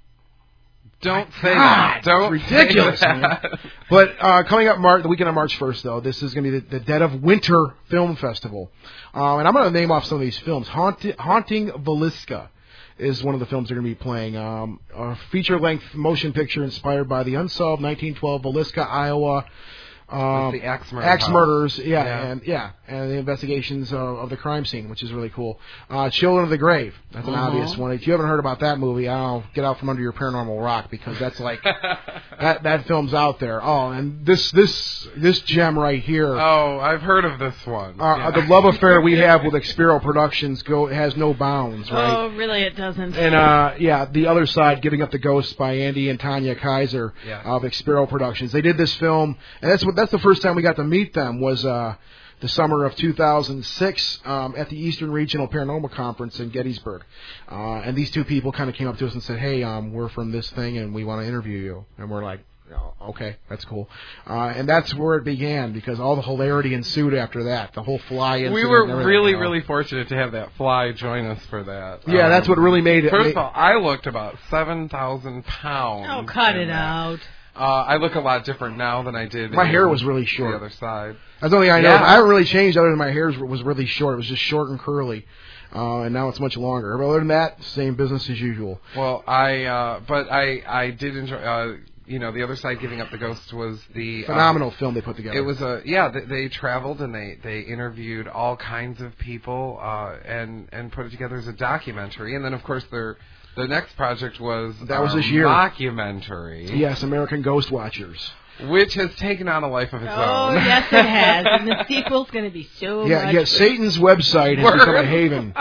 Don't say God, that. Don't it's ridiculous, say man. that. But uh, coming up Mar- the weekend of March first, though, this is going to be the, the Dead of Winter Film Festival. Uh, and I'm going to name off some of these films. Haunt- Haunting Villisca is one of the films they're going to be playing. Um, a feature-length motion picture inspired by the unsolved nineteen twelve Villisca, Iowa um, the axe murder axe house. murders, yeah, Yeah. and yeah, and the investigations of, of the crime scene, which is really cool. Uh, Children of the Grave, that's an Mhm. obvious one. If you haven't heard about that movie, I'll get out from under your paranormal rock because that's like that that film's out there. Oh, and this this this gem right here. Oh, I've heard of this one. Uh, Yeah. The love affair we have with Expiro Productions go has no bounds, right? Oh, really? It doesn't. And uh, yeah, The Other Side, Giving Up the Ghost by Andy and Tanya Kaiser Yeah. of Expiro Productions. They did this film, and that's what that's the first time we got to meet them was uh, the summer of two thousand six um, at the Eastern Regional Paranormal Conference in Gettysburg. Uh, and these two people kind of came up to us and said, "Hey, um, we're from this thing, and we want to interview you." And we're like, oh, okay, that's cool. Uh, and that's where it began because all the hilarity ensued after that. The whole fly incident. We were and everything, really, you know. really fortunate to have that fly join us for that. Yeah, that's what really made it- First made- of all, I looked about seven thousand pounds. Oh, cut in it that. out. Uh, I look a lot different now than I did. My in hair was really short. The other side. That's the only thing I know. Yeah. I haven't really changed other than my hair was really short. It was just short and curly. Uh, and now it's much longer. But other than that, same business as usual. Well, I, uh, but I, I did enjoy, uh, you know, The Other Side, Giving Up the Ghost was the... Phenomenal uh, film they put together. It was a, yeah, they, they traveled and they, they interviewed all kinds of people, uh, and, and put it together as a documentary. And then, of course, their, their next project was... That was a this year. Mockumentary. Yes, American Ghost Watchers. Which has taken on a life of its Oh, own. yes, it has. And the sequel's going to be so Yeah, much yeah. Satan's website has Word. become a haven.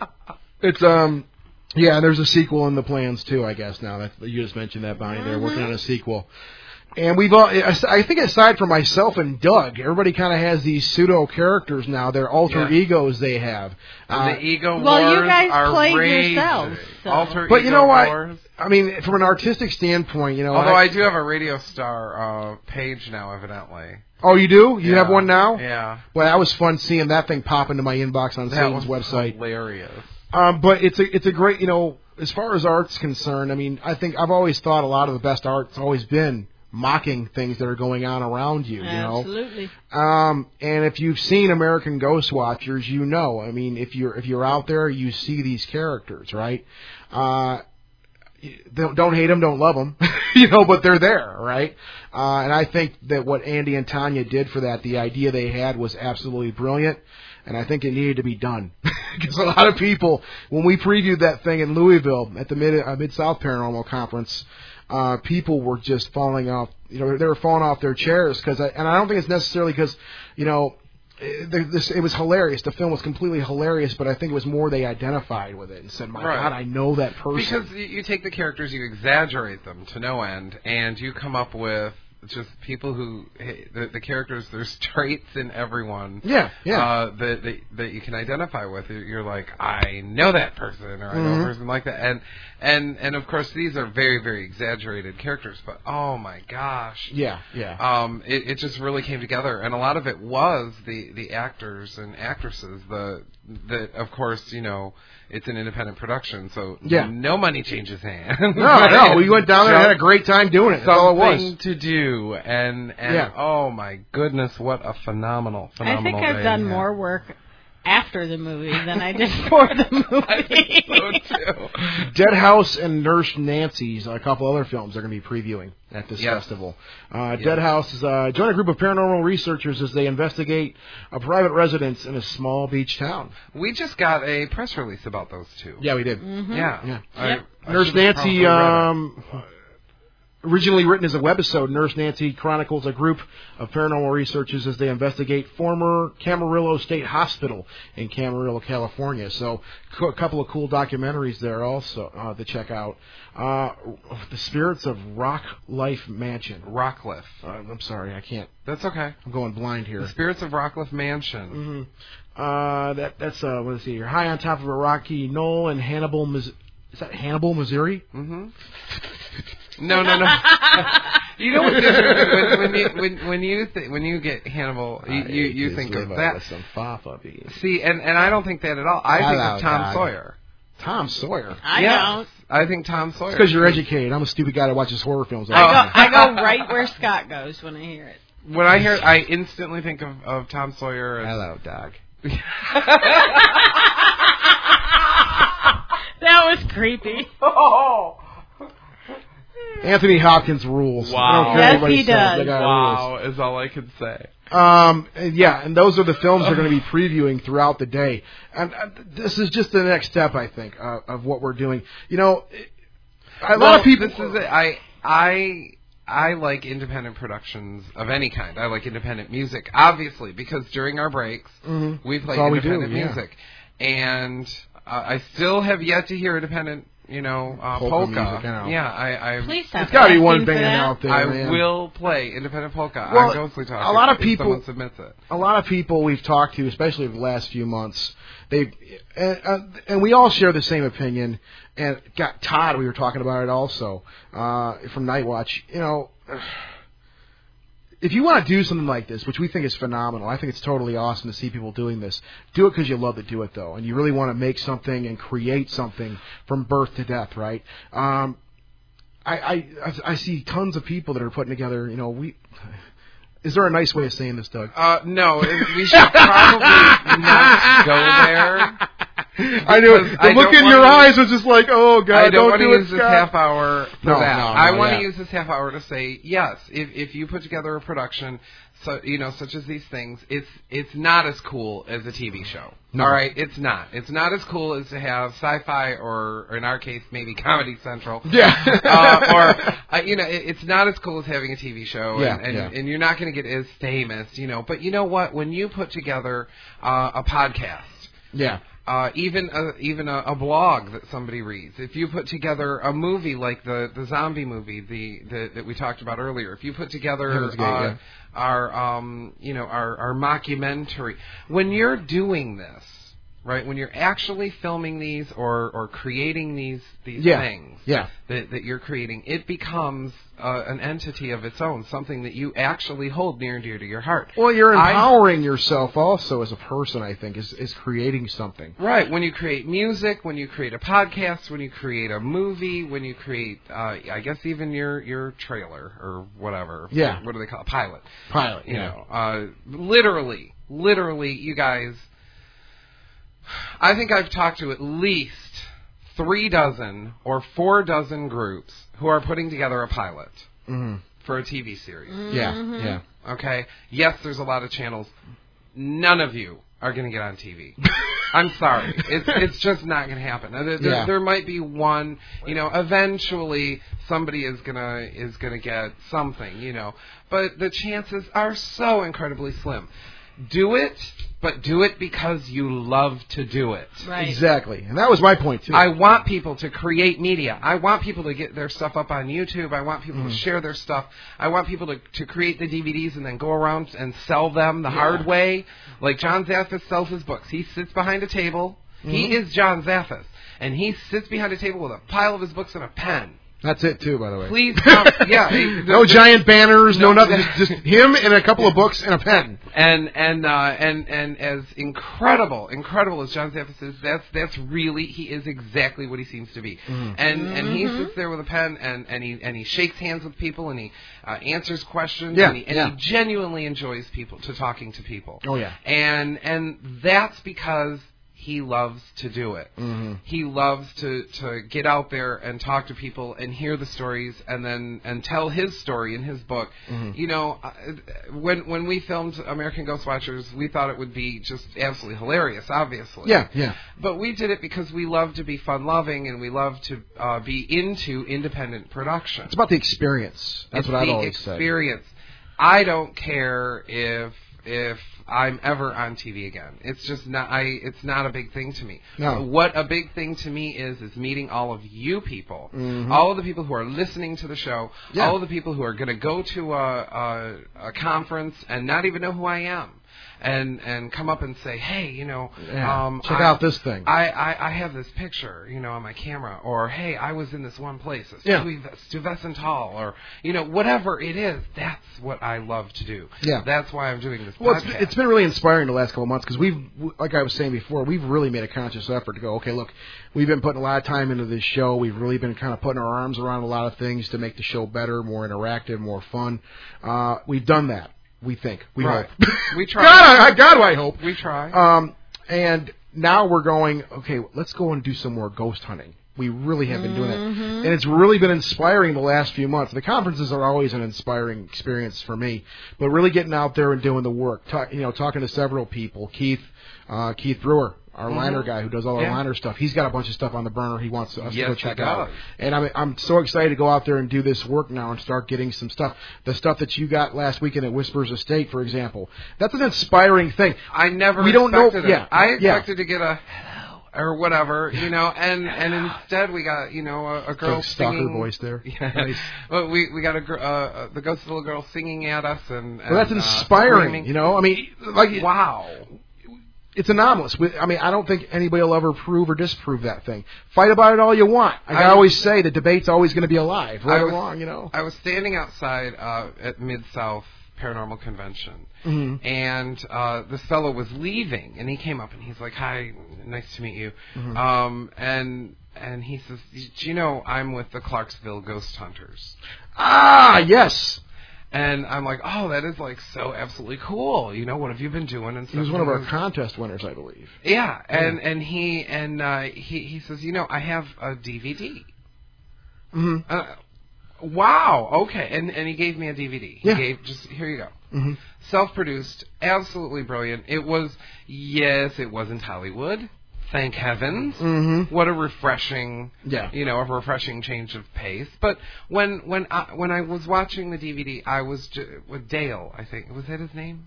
It's um, yeah. There's a sequel in the plans too. I guess now that you just mentioned that, Bonnie, they're working on a sequel. And we've all, I think aside from myself and Doug, everybody kind of has these pseudo characters now. They're alter Yeah. egos they have. And the ego Well, you wars guys are played raging. yourselves, so- Alter But ego you know what? wars. I mean, from an artistic standpoint, you know. Although I do have a Radio Star uh, page now, evidently. Oh, you do? You Yeah. have one now? Yeah. Well, that was fun seeing that thing pop into my inbox on That Satan's was website. hilarious. Um, but it's a it's a great, you know, as far as art's concerned. I mean, I think I've always thought a lot of the best art's always been mocking things that are going on around you. You know. Absolutely. Um, and if you've seen American Ghost Watchers, you know. I mean, if you're if you're out there, you see these characters, right? Uh, don't, don't hate them, don't love them, you know, but they're there, right? Uh, and I think that what Andy and Tanya did for that, the idea they had was absolutely brilliant, and I think it needed to be done. Because a lot of people, when we previewed that thing in Louisville at the Mid uh, Mid-South Paranormal Conference, uh, people were just falling off, you know, they were falling off their chairs, cause I, and I don't think it's necessarily because, you know, it, this, it was hilarious. The film was completely hilarious, but I think it was more they identified with it and said, my Right. God, I know that person. Because you, you take the characters, you exaggerate them to no end, and you come up with just people who hey, the, the characters. There's traits in everyone. Yeah, yeah. Uh, that, that that you can identify with. You're like, I know that person, or I know Mhm. a person like that, and and and of course these are very very exaggerated characters. But oh my gosh. Yeah, yeah. Um, it, it just really came together, and a lot of it was the, the actors and actresses. The the of course you know it's an independent production, so Yeah. no money changes hands. No, no, we went down there and had a great time doing it. That's all it was. Something to do, and and Yeah. oh my goodness, what a phenomenal I phenomenal. think I've day done we had. more work after the movie than I did for the movie. So too. Dead House and Nurse Nancy's, a couple other films they're going to be previewing at this Yes. festival. Uh, Yes. Dead House is uh, join a group of paranormal researchers as they investigate a private residence in a small beach town. We just got a press release about those two. Yeah, we did. Mhm. Yeah. Yeah. I- Yep. I Nurse should've probably Nancy, read it. um, originally written as a webisode, Nurse Nancy chronicles a group of paranormal researchers as they investigate former Camarillo State Hospital in Camarillo, California. So co- a couple of cool documentaries there also uh, to check out. Uh, the Spirits of Rock Life Mansion. Rockcliffe. Uh, I'm sorry, I can't. That's okay. I'm going blind here. The Spirits of Rockcliffe Mansion. hmm Uh, that that's uh, what is it here? High on top of a rocky knoll in Hannibal, Mis- is that Hannibal, Missouri? Mm-hmm. No, no, no. You know what's interesting when, when you when when you th- when you get Hannibal, you you, you think of that. Some fafa beans. See, and and I don't think that at all. I think Hello, of Tom dog. Sawyer. Tom Sawyer. I yes, don't. I think Tom Sawyer. It's because you're educated. I'm a stupid guy that watches horror films. All I the go, time. I go right where Scott goes when I hear it. When I hear, I instantly think of, of Tom Sawyer. As, Hello, dog. That was creepy. Oh. Anthony Hopkins rules. Wow. I don't care what Yes, anybody he says. does. That guy Wow, rules. is all I can say. Um, and yeah, and those are the films we're going to be previewing throughout the day. And uh, this is just the next step, I think, uh, of what we're doing. You know, a lot well, of people. This is it. I I I like independent productions of any kind. I like independent music, obviously, because during our breaks Mhm. we play That's all we independent do, yeah. music, and uh, I still have yet to hear independent. You know, uh, Polka polka. music, I know. Yeah, I. I Please stop It's got to be one asking for band that. out there, I man. will play independent polka Well, on Ghostly Talk. a lot of if people- someone submits it. A lot of people we've talked to, especially over the last few months, they and, uh, and we all share the same opinion. And got Todd, we were talking about it also uh, from Night Watch. You know, if you want to do something like this, which we think is phenomenal, I think it's totally awesome to see people doing this. Do it because you love to do it, though, and you really want to make something and create something from birth to death, right? Um, I, I I see tons of people that are putting together. You know, we. Is there a nice way of saying this, Doug? Uh, no, it, we should probably not go there. I knew it. The I look don't in your wanna- eyes was just like, oh, God, I don't, don't want do to it, use this Scott. half hour for No, that. no, no, I want yeah. to use this half hour to say yes. If if you put together a production, so you know, such as these things, it's it's not as cool as a T V show. No. All right, it's not. It's not as cool as to have Sci-Fi or, or in our case, maybe Comedy Central. Yeah. uh, or uh, you know, it, it's not as cool as having a T V show. Yeah, and, and, yeah. and you're not going to get as famous, you know. But you know what? When you put together uh, a podcast. Yeah. Uh, even a, even a, a blog that somebody reads. If you put together a movie like the, the zombie movie the, the that we talked about earlier, if you put together Heaven's Gate, uh, yeah. our um you know our, our mockumentary, when you're doing this, right, when you're actually filming these or, or creating these these Yeah. things Yeah. that that you're creating, it becomes uh, an entity of its own, something that you actually hold near and dear to your heart. Well, you're I- empowering yourself also as a person, I think, is, is creating something. Right. When you create music, when you create a podcast, when you create a movie, when you create, uh, I guess even your, your trailer or whatever. Yeah. What do they call it? Pilot. Pilot, You yeah. know, uh, literally, literally, you guys, I think I've talked to at least three dozen or four dozen groups who are putting together a pilot Mm-hmm. for a T V series. Yeah, yeah. Okay? Yes, there's a lot of channels. None of you are going to get on T V. I'm sorry. It's it's just not going to happen. There, there, Yeah. there might be one, you know, eventually somebody is going to is going to get something, you know. But the chances are so incredibly slim. Do it, but do it because you love to do it. Right. Exactly. And that was my point, too. I want people to create media. I want people to get their stuff up on YouTube. I want people Mhm. to share their stuff. I want people to, to create the D V Ds and then go around and sell them the Yeah. hard way. Like John Zaffis sells his books. He sits behind a table. He Mhm. is John Zaffis. And he sits behind a table with a pile of his books and a pen. That's it, too, by the way. Please come. Yeah. he- No the- giant banners, no, No. nothing. Just, just him and a couple of books and a pen. And and uh, and and as incredible, incredible as John Zaffis is, that's that's really he is exactly what he seems to be. Mhm. And and he Mhm. sits there with a pen and, and he and he shakes hands with people and he uh, answers questions Yeah, and, he, and yeah. he genuinely enjoys people to talking to people. Oh, yeah. And and that's because he loves to do it. Mm-hmm. He loves to, to get out there and talk to people and hear the stories and then and tell his story in his book. Mhm. You know, uh, when when we filmed American Ghost Watchers, we thought it would be just absolutely hilarious, obviously. Yeah, yeah. But we did it because we love to be fun-loving and we love to uh, be into independent production. It's about the experience. That's It's what I've the always said. experience. I don't care if if I'm ever on T V again. It's just not. I. It's not a big thing to me. No. What a big thing to me is is meeting all of you people, Mhm. all of the people who are listening to the show, Yeah. all of the people who are going to go to a, a a conference and not even know who I am. and and come up and say, hey, you know, Yeah. um, Check I, out this thing. I, I I have this picture, you know, on my camera, or hey, I was in this one place, it's Yeah. Stuyvesant Hall, or you know, whatever it is. That's what I love to do. Yeah. That's why I'm doing this Well, podcast. it's, it's been really inspiring the last couple of months because we've, like I was saying before, we've really made a conscious effort to go, okay, look, we've been putting a lot of time into this show. We've really been kind of putting our arms around a lot of things to make the show better, more interactive, more fun. Uh, we've done that, we think. We Right. hope. We try. God, I, God, I hope. We try. Um, and now we're going, okay, let's go and do some more ghost hunting. We really have been doing it. And it's really been inspiring the last few months. The conferences are always an inspiring experience for me. But really getting out there and doing the work, talk, you know, talking to several people. Keith, uh, Keith Brewer, our Mhm. liner guy who does all our Yeah. liner stuff. He's got a bunch of stuff on the burner he wants us Yes, to go check he out. does. And I'm, I'm so excited to go out there and do this work now and start getting some stuff. The stuff that you got last weekend at Whispers Estate, for example. That's an inspiring thing. I never we don't know, expected it. yeah, I yeah. expected to get a hello or whatever, you know, and and instead we got, you know, a, a girl Good stalker singing. voice there. Yeah. Nice. Well, we we got a gr- uh, uh, the ghost little girl singing at us, and, and Well, that's uh, inspiring, screaming. you know. I mean, like, wow. It's anomalous. We- I mean, I don't think anybody will ever prove or disprove that thing. Fight about it all you want. Like I, I- always say, the debate's always going to be alive, right I or was, wrong, you know. I was standing outside uh, at Mid-South Paranormal Convention, Mhm. and uh, this fellow was leaving, and he came up and he's like, "Hi, nice to meet you." Mhm. Um, and and he says, "Do you know I'm with the Clarksville Ghost Hunters?" Ah, yes. And I'm like, "Oh, that is like so absolutely cool. You know, what have you been doing?" And He was stuff. one of And our he goes, contest winners, I believe. Yeah, and and he and uh, he he says, "You know, I have a D V D." Mm-hmm. Uh, wow. Okay. And and he gave me a D V D. He Yeah. gave just here you go. Mm-hmm. Self-produced, absolutely brilliant. It was yes, it wasn't Hollywood. Thank heavens. Mm-hmm. What a refreshing, Yeah. you know, a refreshing change of pace. But when when I, when I was watching the D V D, I was ju- with Dale. I think was that his name.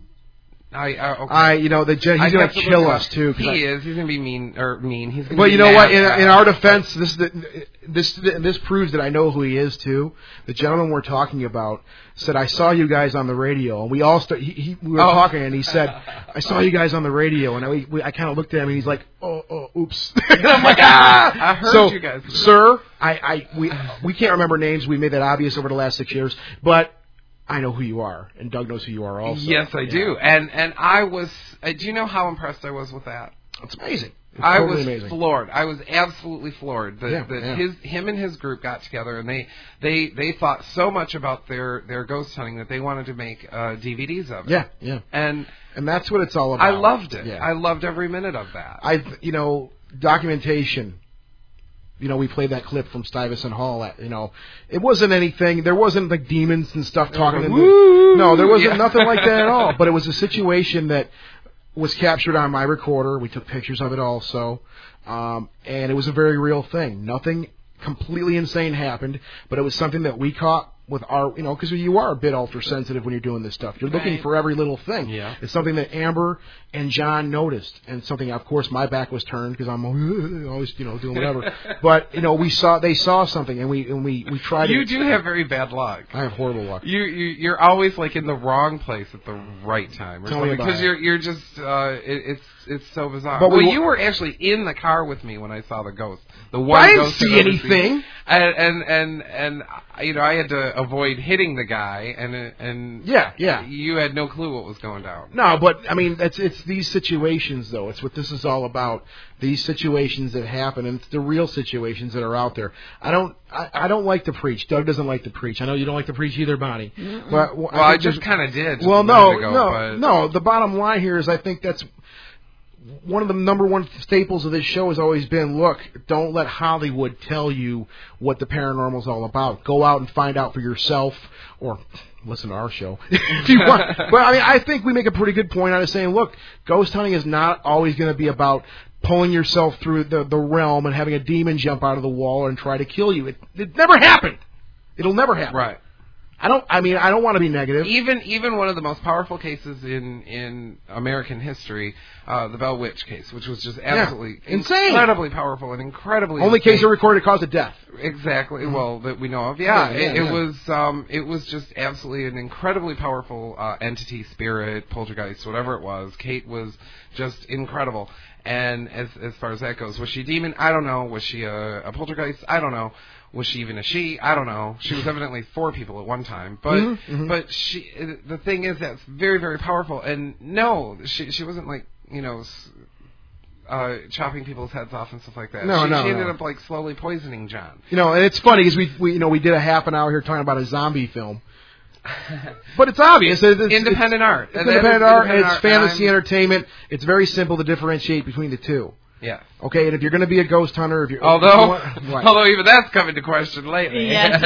I, I okay. I, you know, the gen- he's I'd going have to look kill it us up. too. 'cause He I- is. He's going to be mean or mean. He's going to. But be you know mad what? In, at in us. our defense, this this this proves that I know who he is too. The gentleman we're talking about said, "I saw you guys on the radio," and we all start. He, he, we were Oh. talking, and he said, "I saw you guys on the radio," and I, we, we, I kind of looked at him, and he's like, "Oh, oh, oops." And I'm like, "Ah!" I heard so, you guys. sir. I, I, we, we can't remember names. We made that obvious over the last six years, but I know who you are, and Doug knows who you are also. Yes, I Yeah. do. And and I was. Uh, do you know how impressed I was with that? It's amazing. It's I totally was amazing. floored. I was absolutely floored that, Yeah, that yeah. his him and his group got together and they they they thought so much about their their ghost hunting that they wanted to make uh, D V Ds of it. Yeah, yeah. And and that's what it's all about. I loved it. Yeah. I loved every minute of that. I, you know, documentation. You know, we played that clip from Stuyvesant Hall. At, you know, it wasn't anything. There wasn't like demons and stuff talking. In the, Woo! no, there wasn't Yeah. nothing like that at all. But it was a situation that was captured on my recorder. We took pictures of it also, um, and it was a very real thing. Nothing completely insane happened, but it was something that we caught with our, you know, because you are a bit ultra sensitive when you're doing this stuff. You're looking Right. for every little thing. Yeah. It's something that Amber and John noticed, and something, of course, my back was turned because I'm always, you know, doing whatever. But you know, we saw, they saw something, and we and we we tried. You to, do have very bad luck. I have horrible luck. You, you you're always like in the wrong place at the right time or Tell me something about because it. you're you're just uh, it, it's it's so bizarre. But we well, wa- you were actually in the car with me when I saw the ghost. The one I didn't ghost see I've ever anything. seen. And and and and uh, you know I had to avoid hitting the guy and and Yeah, yeah. You had no clue what was going down. No, but I mean, that's it's these situations though. It's what this is all about. These situations that happen, and it's the real situations that are out there. I don't, I, I don't like to preach. Doug doesn't like to preach. I know you don't like to preach either, Bonnie. Mm-mm. But Well, think I just there's- kinda did just Well, a no, minute ago, no, but- no. The bottom line here is, I think that's one of the number one staples of this show has always been, look, don't let Hollywood tell you what the paranormal is all about. Go out and find out for yourself, or listen to our show if you want. But I mean, I think we make a pretty good point out of saying, look, ghost hunting is not always going to be about pulling yourself through the, the realm and having a demon jump out of the wall and try to kill you. It, it never happened. It'll never happen. Right. I don't. I mean, I don't want to be negative. Even even one of the most powerful cases in in American history, uh, the Bell Witch case, which was just absolutely yeah. insane, incredibly powerful, and incredibly only insane. case of recorded cause of death. Exactly. Mm-hmm. Well, that we know of. Yeah, yeah, yeah it, yeah. it was um, it was just absolutely an incredibly powerful uh, entity, spirit, poltergeist, whatever it was. Kate was just incredible. And as as far as that goes, was she a demon? I don't know. Was she a, a poltergeist? I don't know. Was she even a she? I don't know. She was evidently four people at one time. But mm-hmm, mm-hmm. but she the thing is that's very very powerful. And no, she she wasn't like you know. Uh, chopping people's heads off and stuff like that. No, she, no, she ended no. up like slowly poisoning John. You know, and it's funny because we, we, you know, we did a half an hour here talking about a zombie film, but it's obvious. It's, it's independent it's, art. It's independent art. Independent It's art, fantasy and entertainment. It's very simple to differentiate between the two. Yeah. Okay, and if you're going to be a ghost hunter, if you're although if you want, right. although even that's come into question lately. Yes,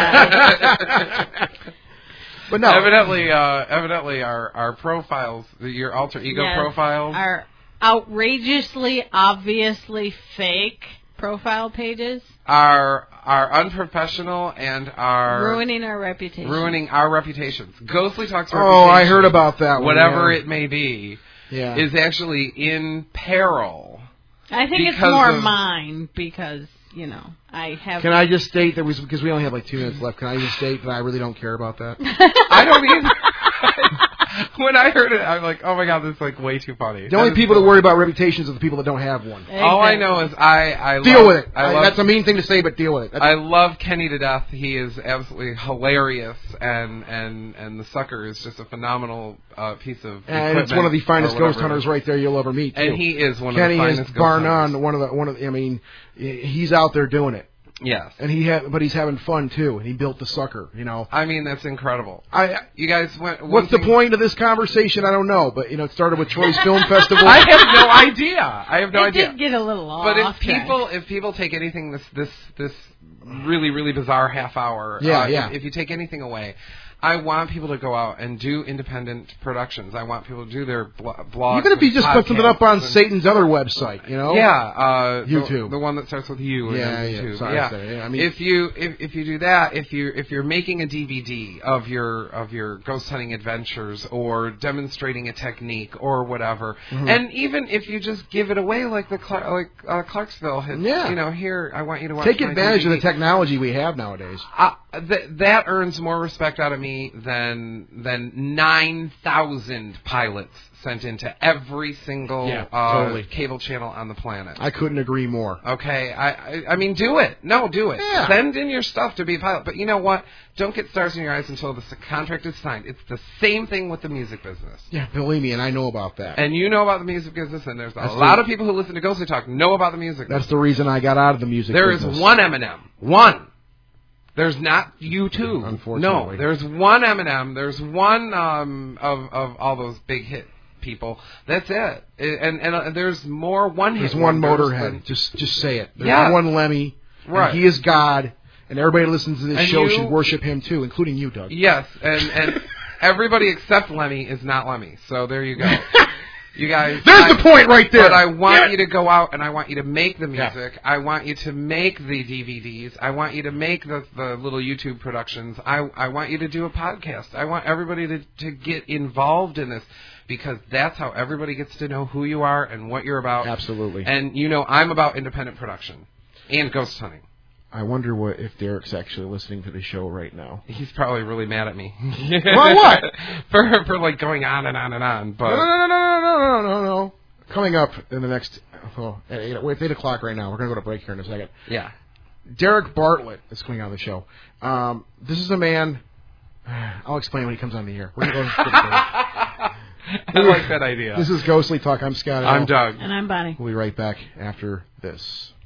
it has. But no, evidently, uh, evidently, our our profiles, your alter ego yes, profiles, are outrageously, obviously fake profile pages. Are are unprofessional and are ruining our reputation. Ruining our reputations. Ghostly Talk's oh, reputation. I heard about that. Whatever one, yeah. it may be, yeah. is actually in peril. I think it's more of, mine because you know I have. Can I just state that we because we only have like two minutes left? Can I just state that I really don't care about that? I don't either. When I heard it, I'm like, oh my god, this is like way too funny. The only people that worry about reputations are the people that don't have one. Exactly. All I know is I, I deal love, with it. I I, love, that's a mean thing to say, but deal with it. That's I love Kenny to death. He is absolutely hilarious, and and and the sucker is just a phenomenal uh, piece of. And it's one of the finest ghost hunters right there you'll ever meet. Too. And he is one Kenny of the finest. Kenny is ghost bar hunters. none one of the one of. The, I mean, he's out there doing it. Yes, and he ha- but he's having fun too, and he built the sucker. You know, I mean that's incredible. I, you guys went. What's the point of this conversation? I don't know, but you know, it started with Troy's Film Festival. I have no idea. I have no it idea. It did get a little off. But if people, if people take anything this this this really really bizarre half hour, yeah, uh, yeah. If, if you take anything away. I want people to go out and do independent productions. I want people to do their blo- blogs. Even if you just put something up on and, Satan's other website, you know? Yeah, uh, YouTube, the, the one that starts with you. Yeah, and yeah. YouTube. Sorry, yeah. sorry. yeah. I mean, if you if, if you do that, if you if you're making a D V D of your of your ghost hunting adventures or demonstrating a technique or whatever, mm-hmm. and even if you just give it away like the Cla- like uh, Clarksville, has, yeah. you know, here I want you to watch take my advantage D V D. of the technology we have nowadays. Uh, th- that earns more respect out of me than. than nine thousand pilots sent into every single yeah, uh, totally. cable channel on the planet. I couldn't agree more. Okay, I, I I mean, do it. No, do it. Yeah. Send in your stuff to be a pilot. But you know what? Don't get stars in your eyes until the contract is signed. It's the same thing with the music business. Yeah, believe me, and I know about that. And you know about the music business, and there's a That's lot the, of people who listen to Ghostly Talk know about the music That's business. the reason I got out of the music there business. There is one Eminem. One. There's not U two. Unfortunately. No, there's one Eminem. There's one um, of of all those big hit people. That's it. And and uh, there's more one hit. There's one Motorhead. Than, just just say it. There's yeah. one Lemmy. Right. And he is God. And everybody who listens to this and show you, should worship him too, including you, Doug. Yes, and and everybody except Lemmy is not Lemmy. So there you go. You guys, there's I, the point right there. But I want yeah. you to go out and I want you to make the music. Yeah. I want you to make the D V Ds. I want you to make the, the little YouTube productions. I I want you to do a podcast. I want everybody to to get involved in this because that's how everybody gets to know who you are and what you're about. Absolutely. And you know I'm about independent production and ghost hunting. I wonder what if Derek's actually listening to the show right now. He's probably really mad at me. Why what? for for like going on and on and on. But no, no, no, no, no, no, no, no, no. Coming up in the next, oh, at eight, wait, it's eight o'clock right now. We're gonna go to break here in a second. Yeah. Derek Bartlett is coming on the show. Um, this is a man. I'll explain when he comes on the air. We're gonna go. I like that idea. This is Ghostly Talk. I'm Scott. I'm Doug. And I'm Bonnie. We'll be right back after this.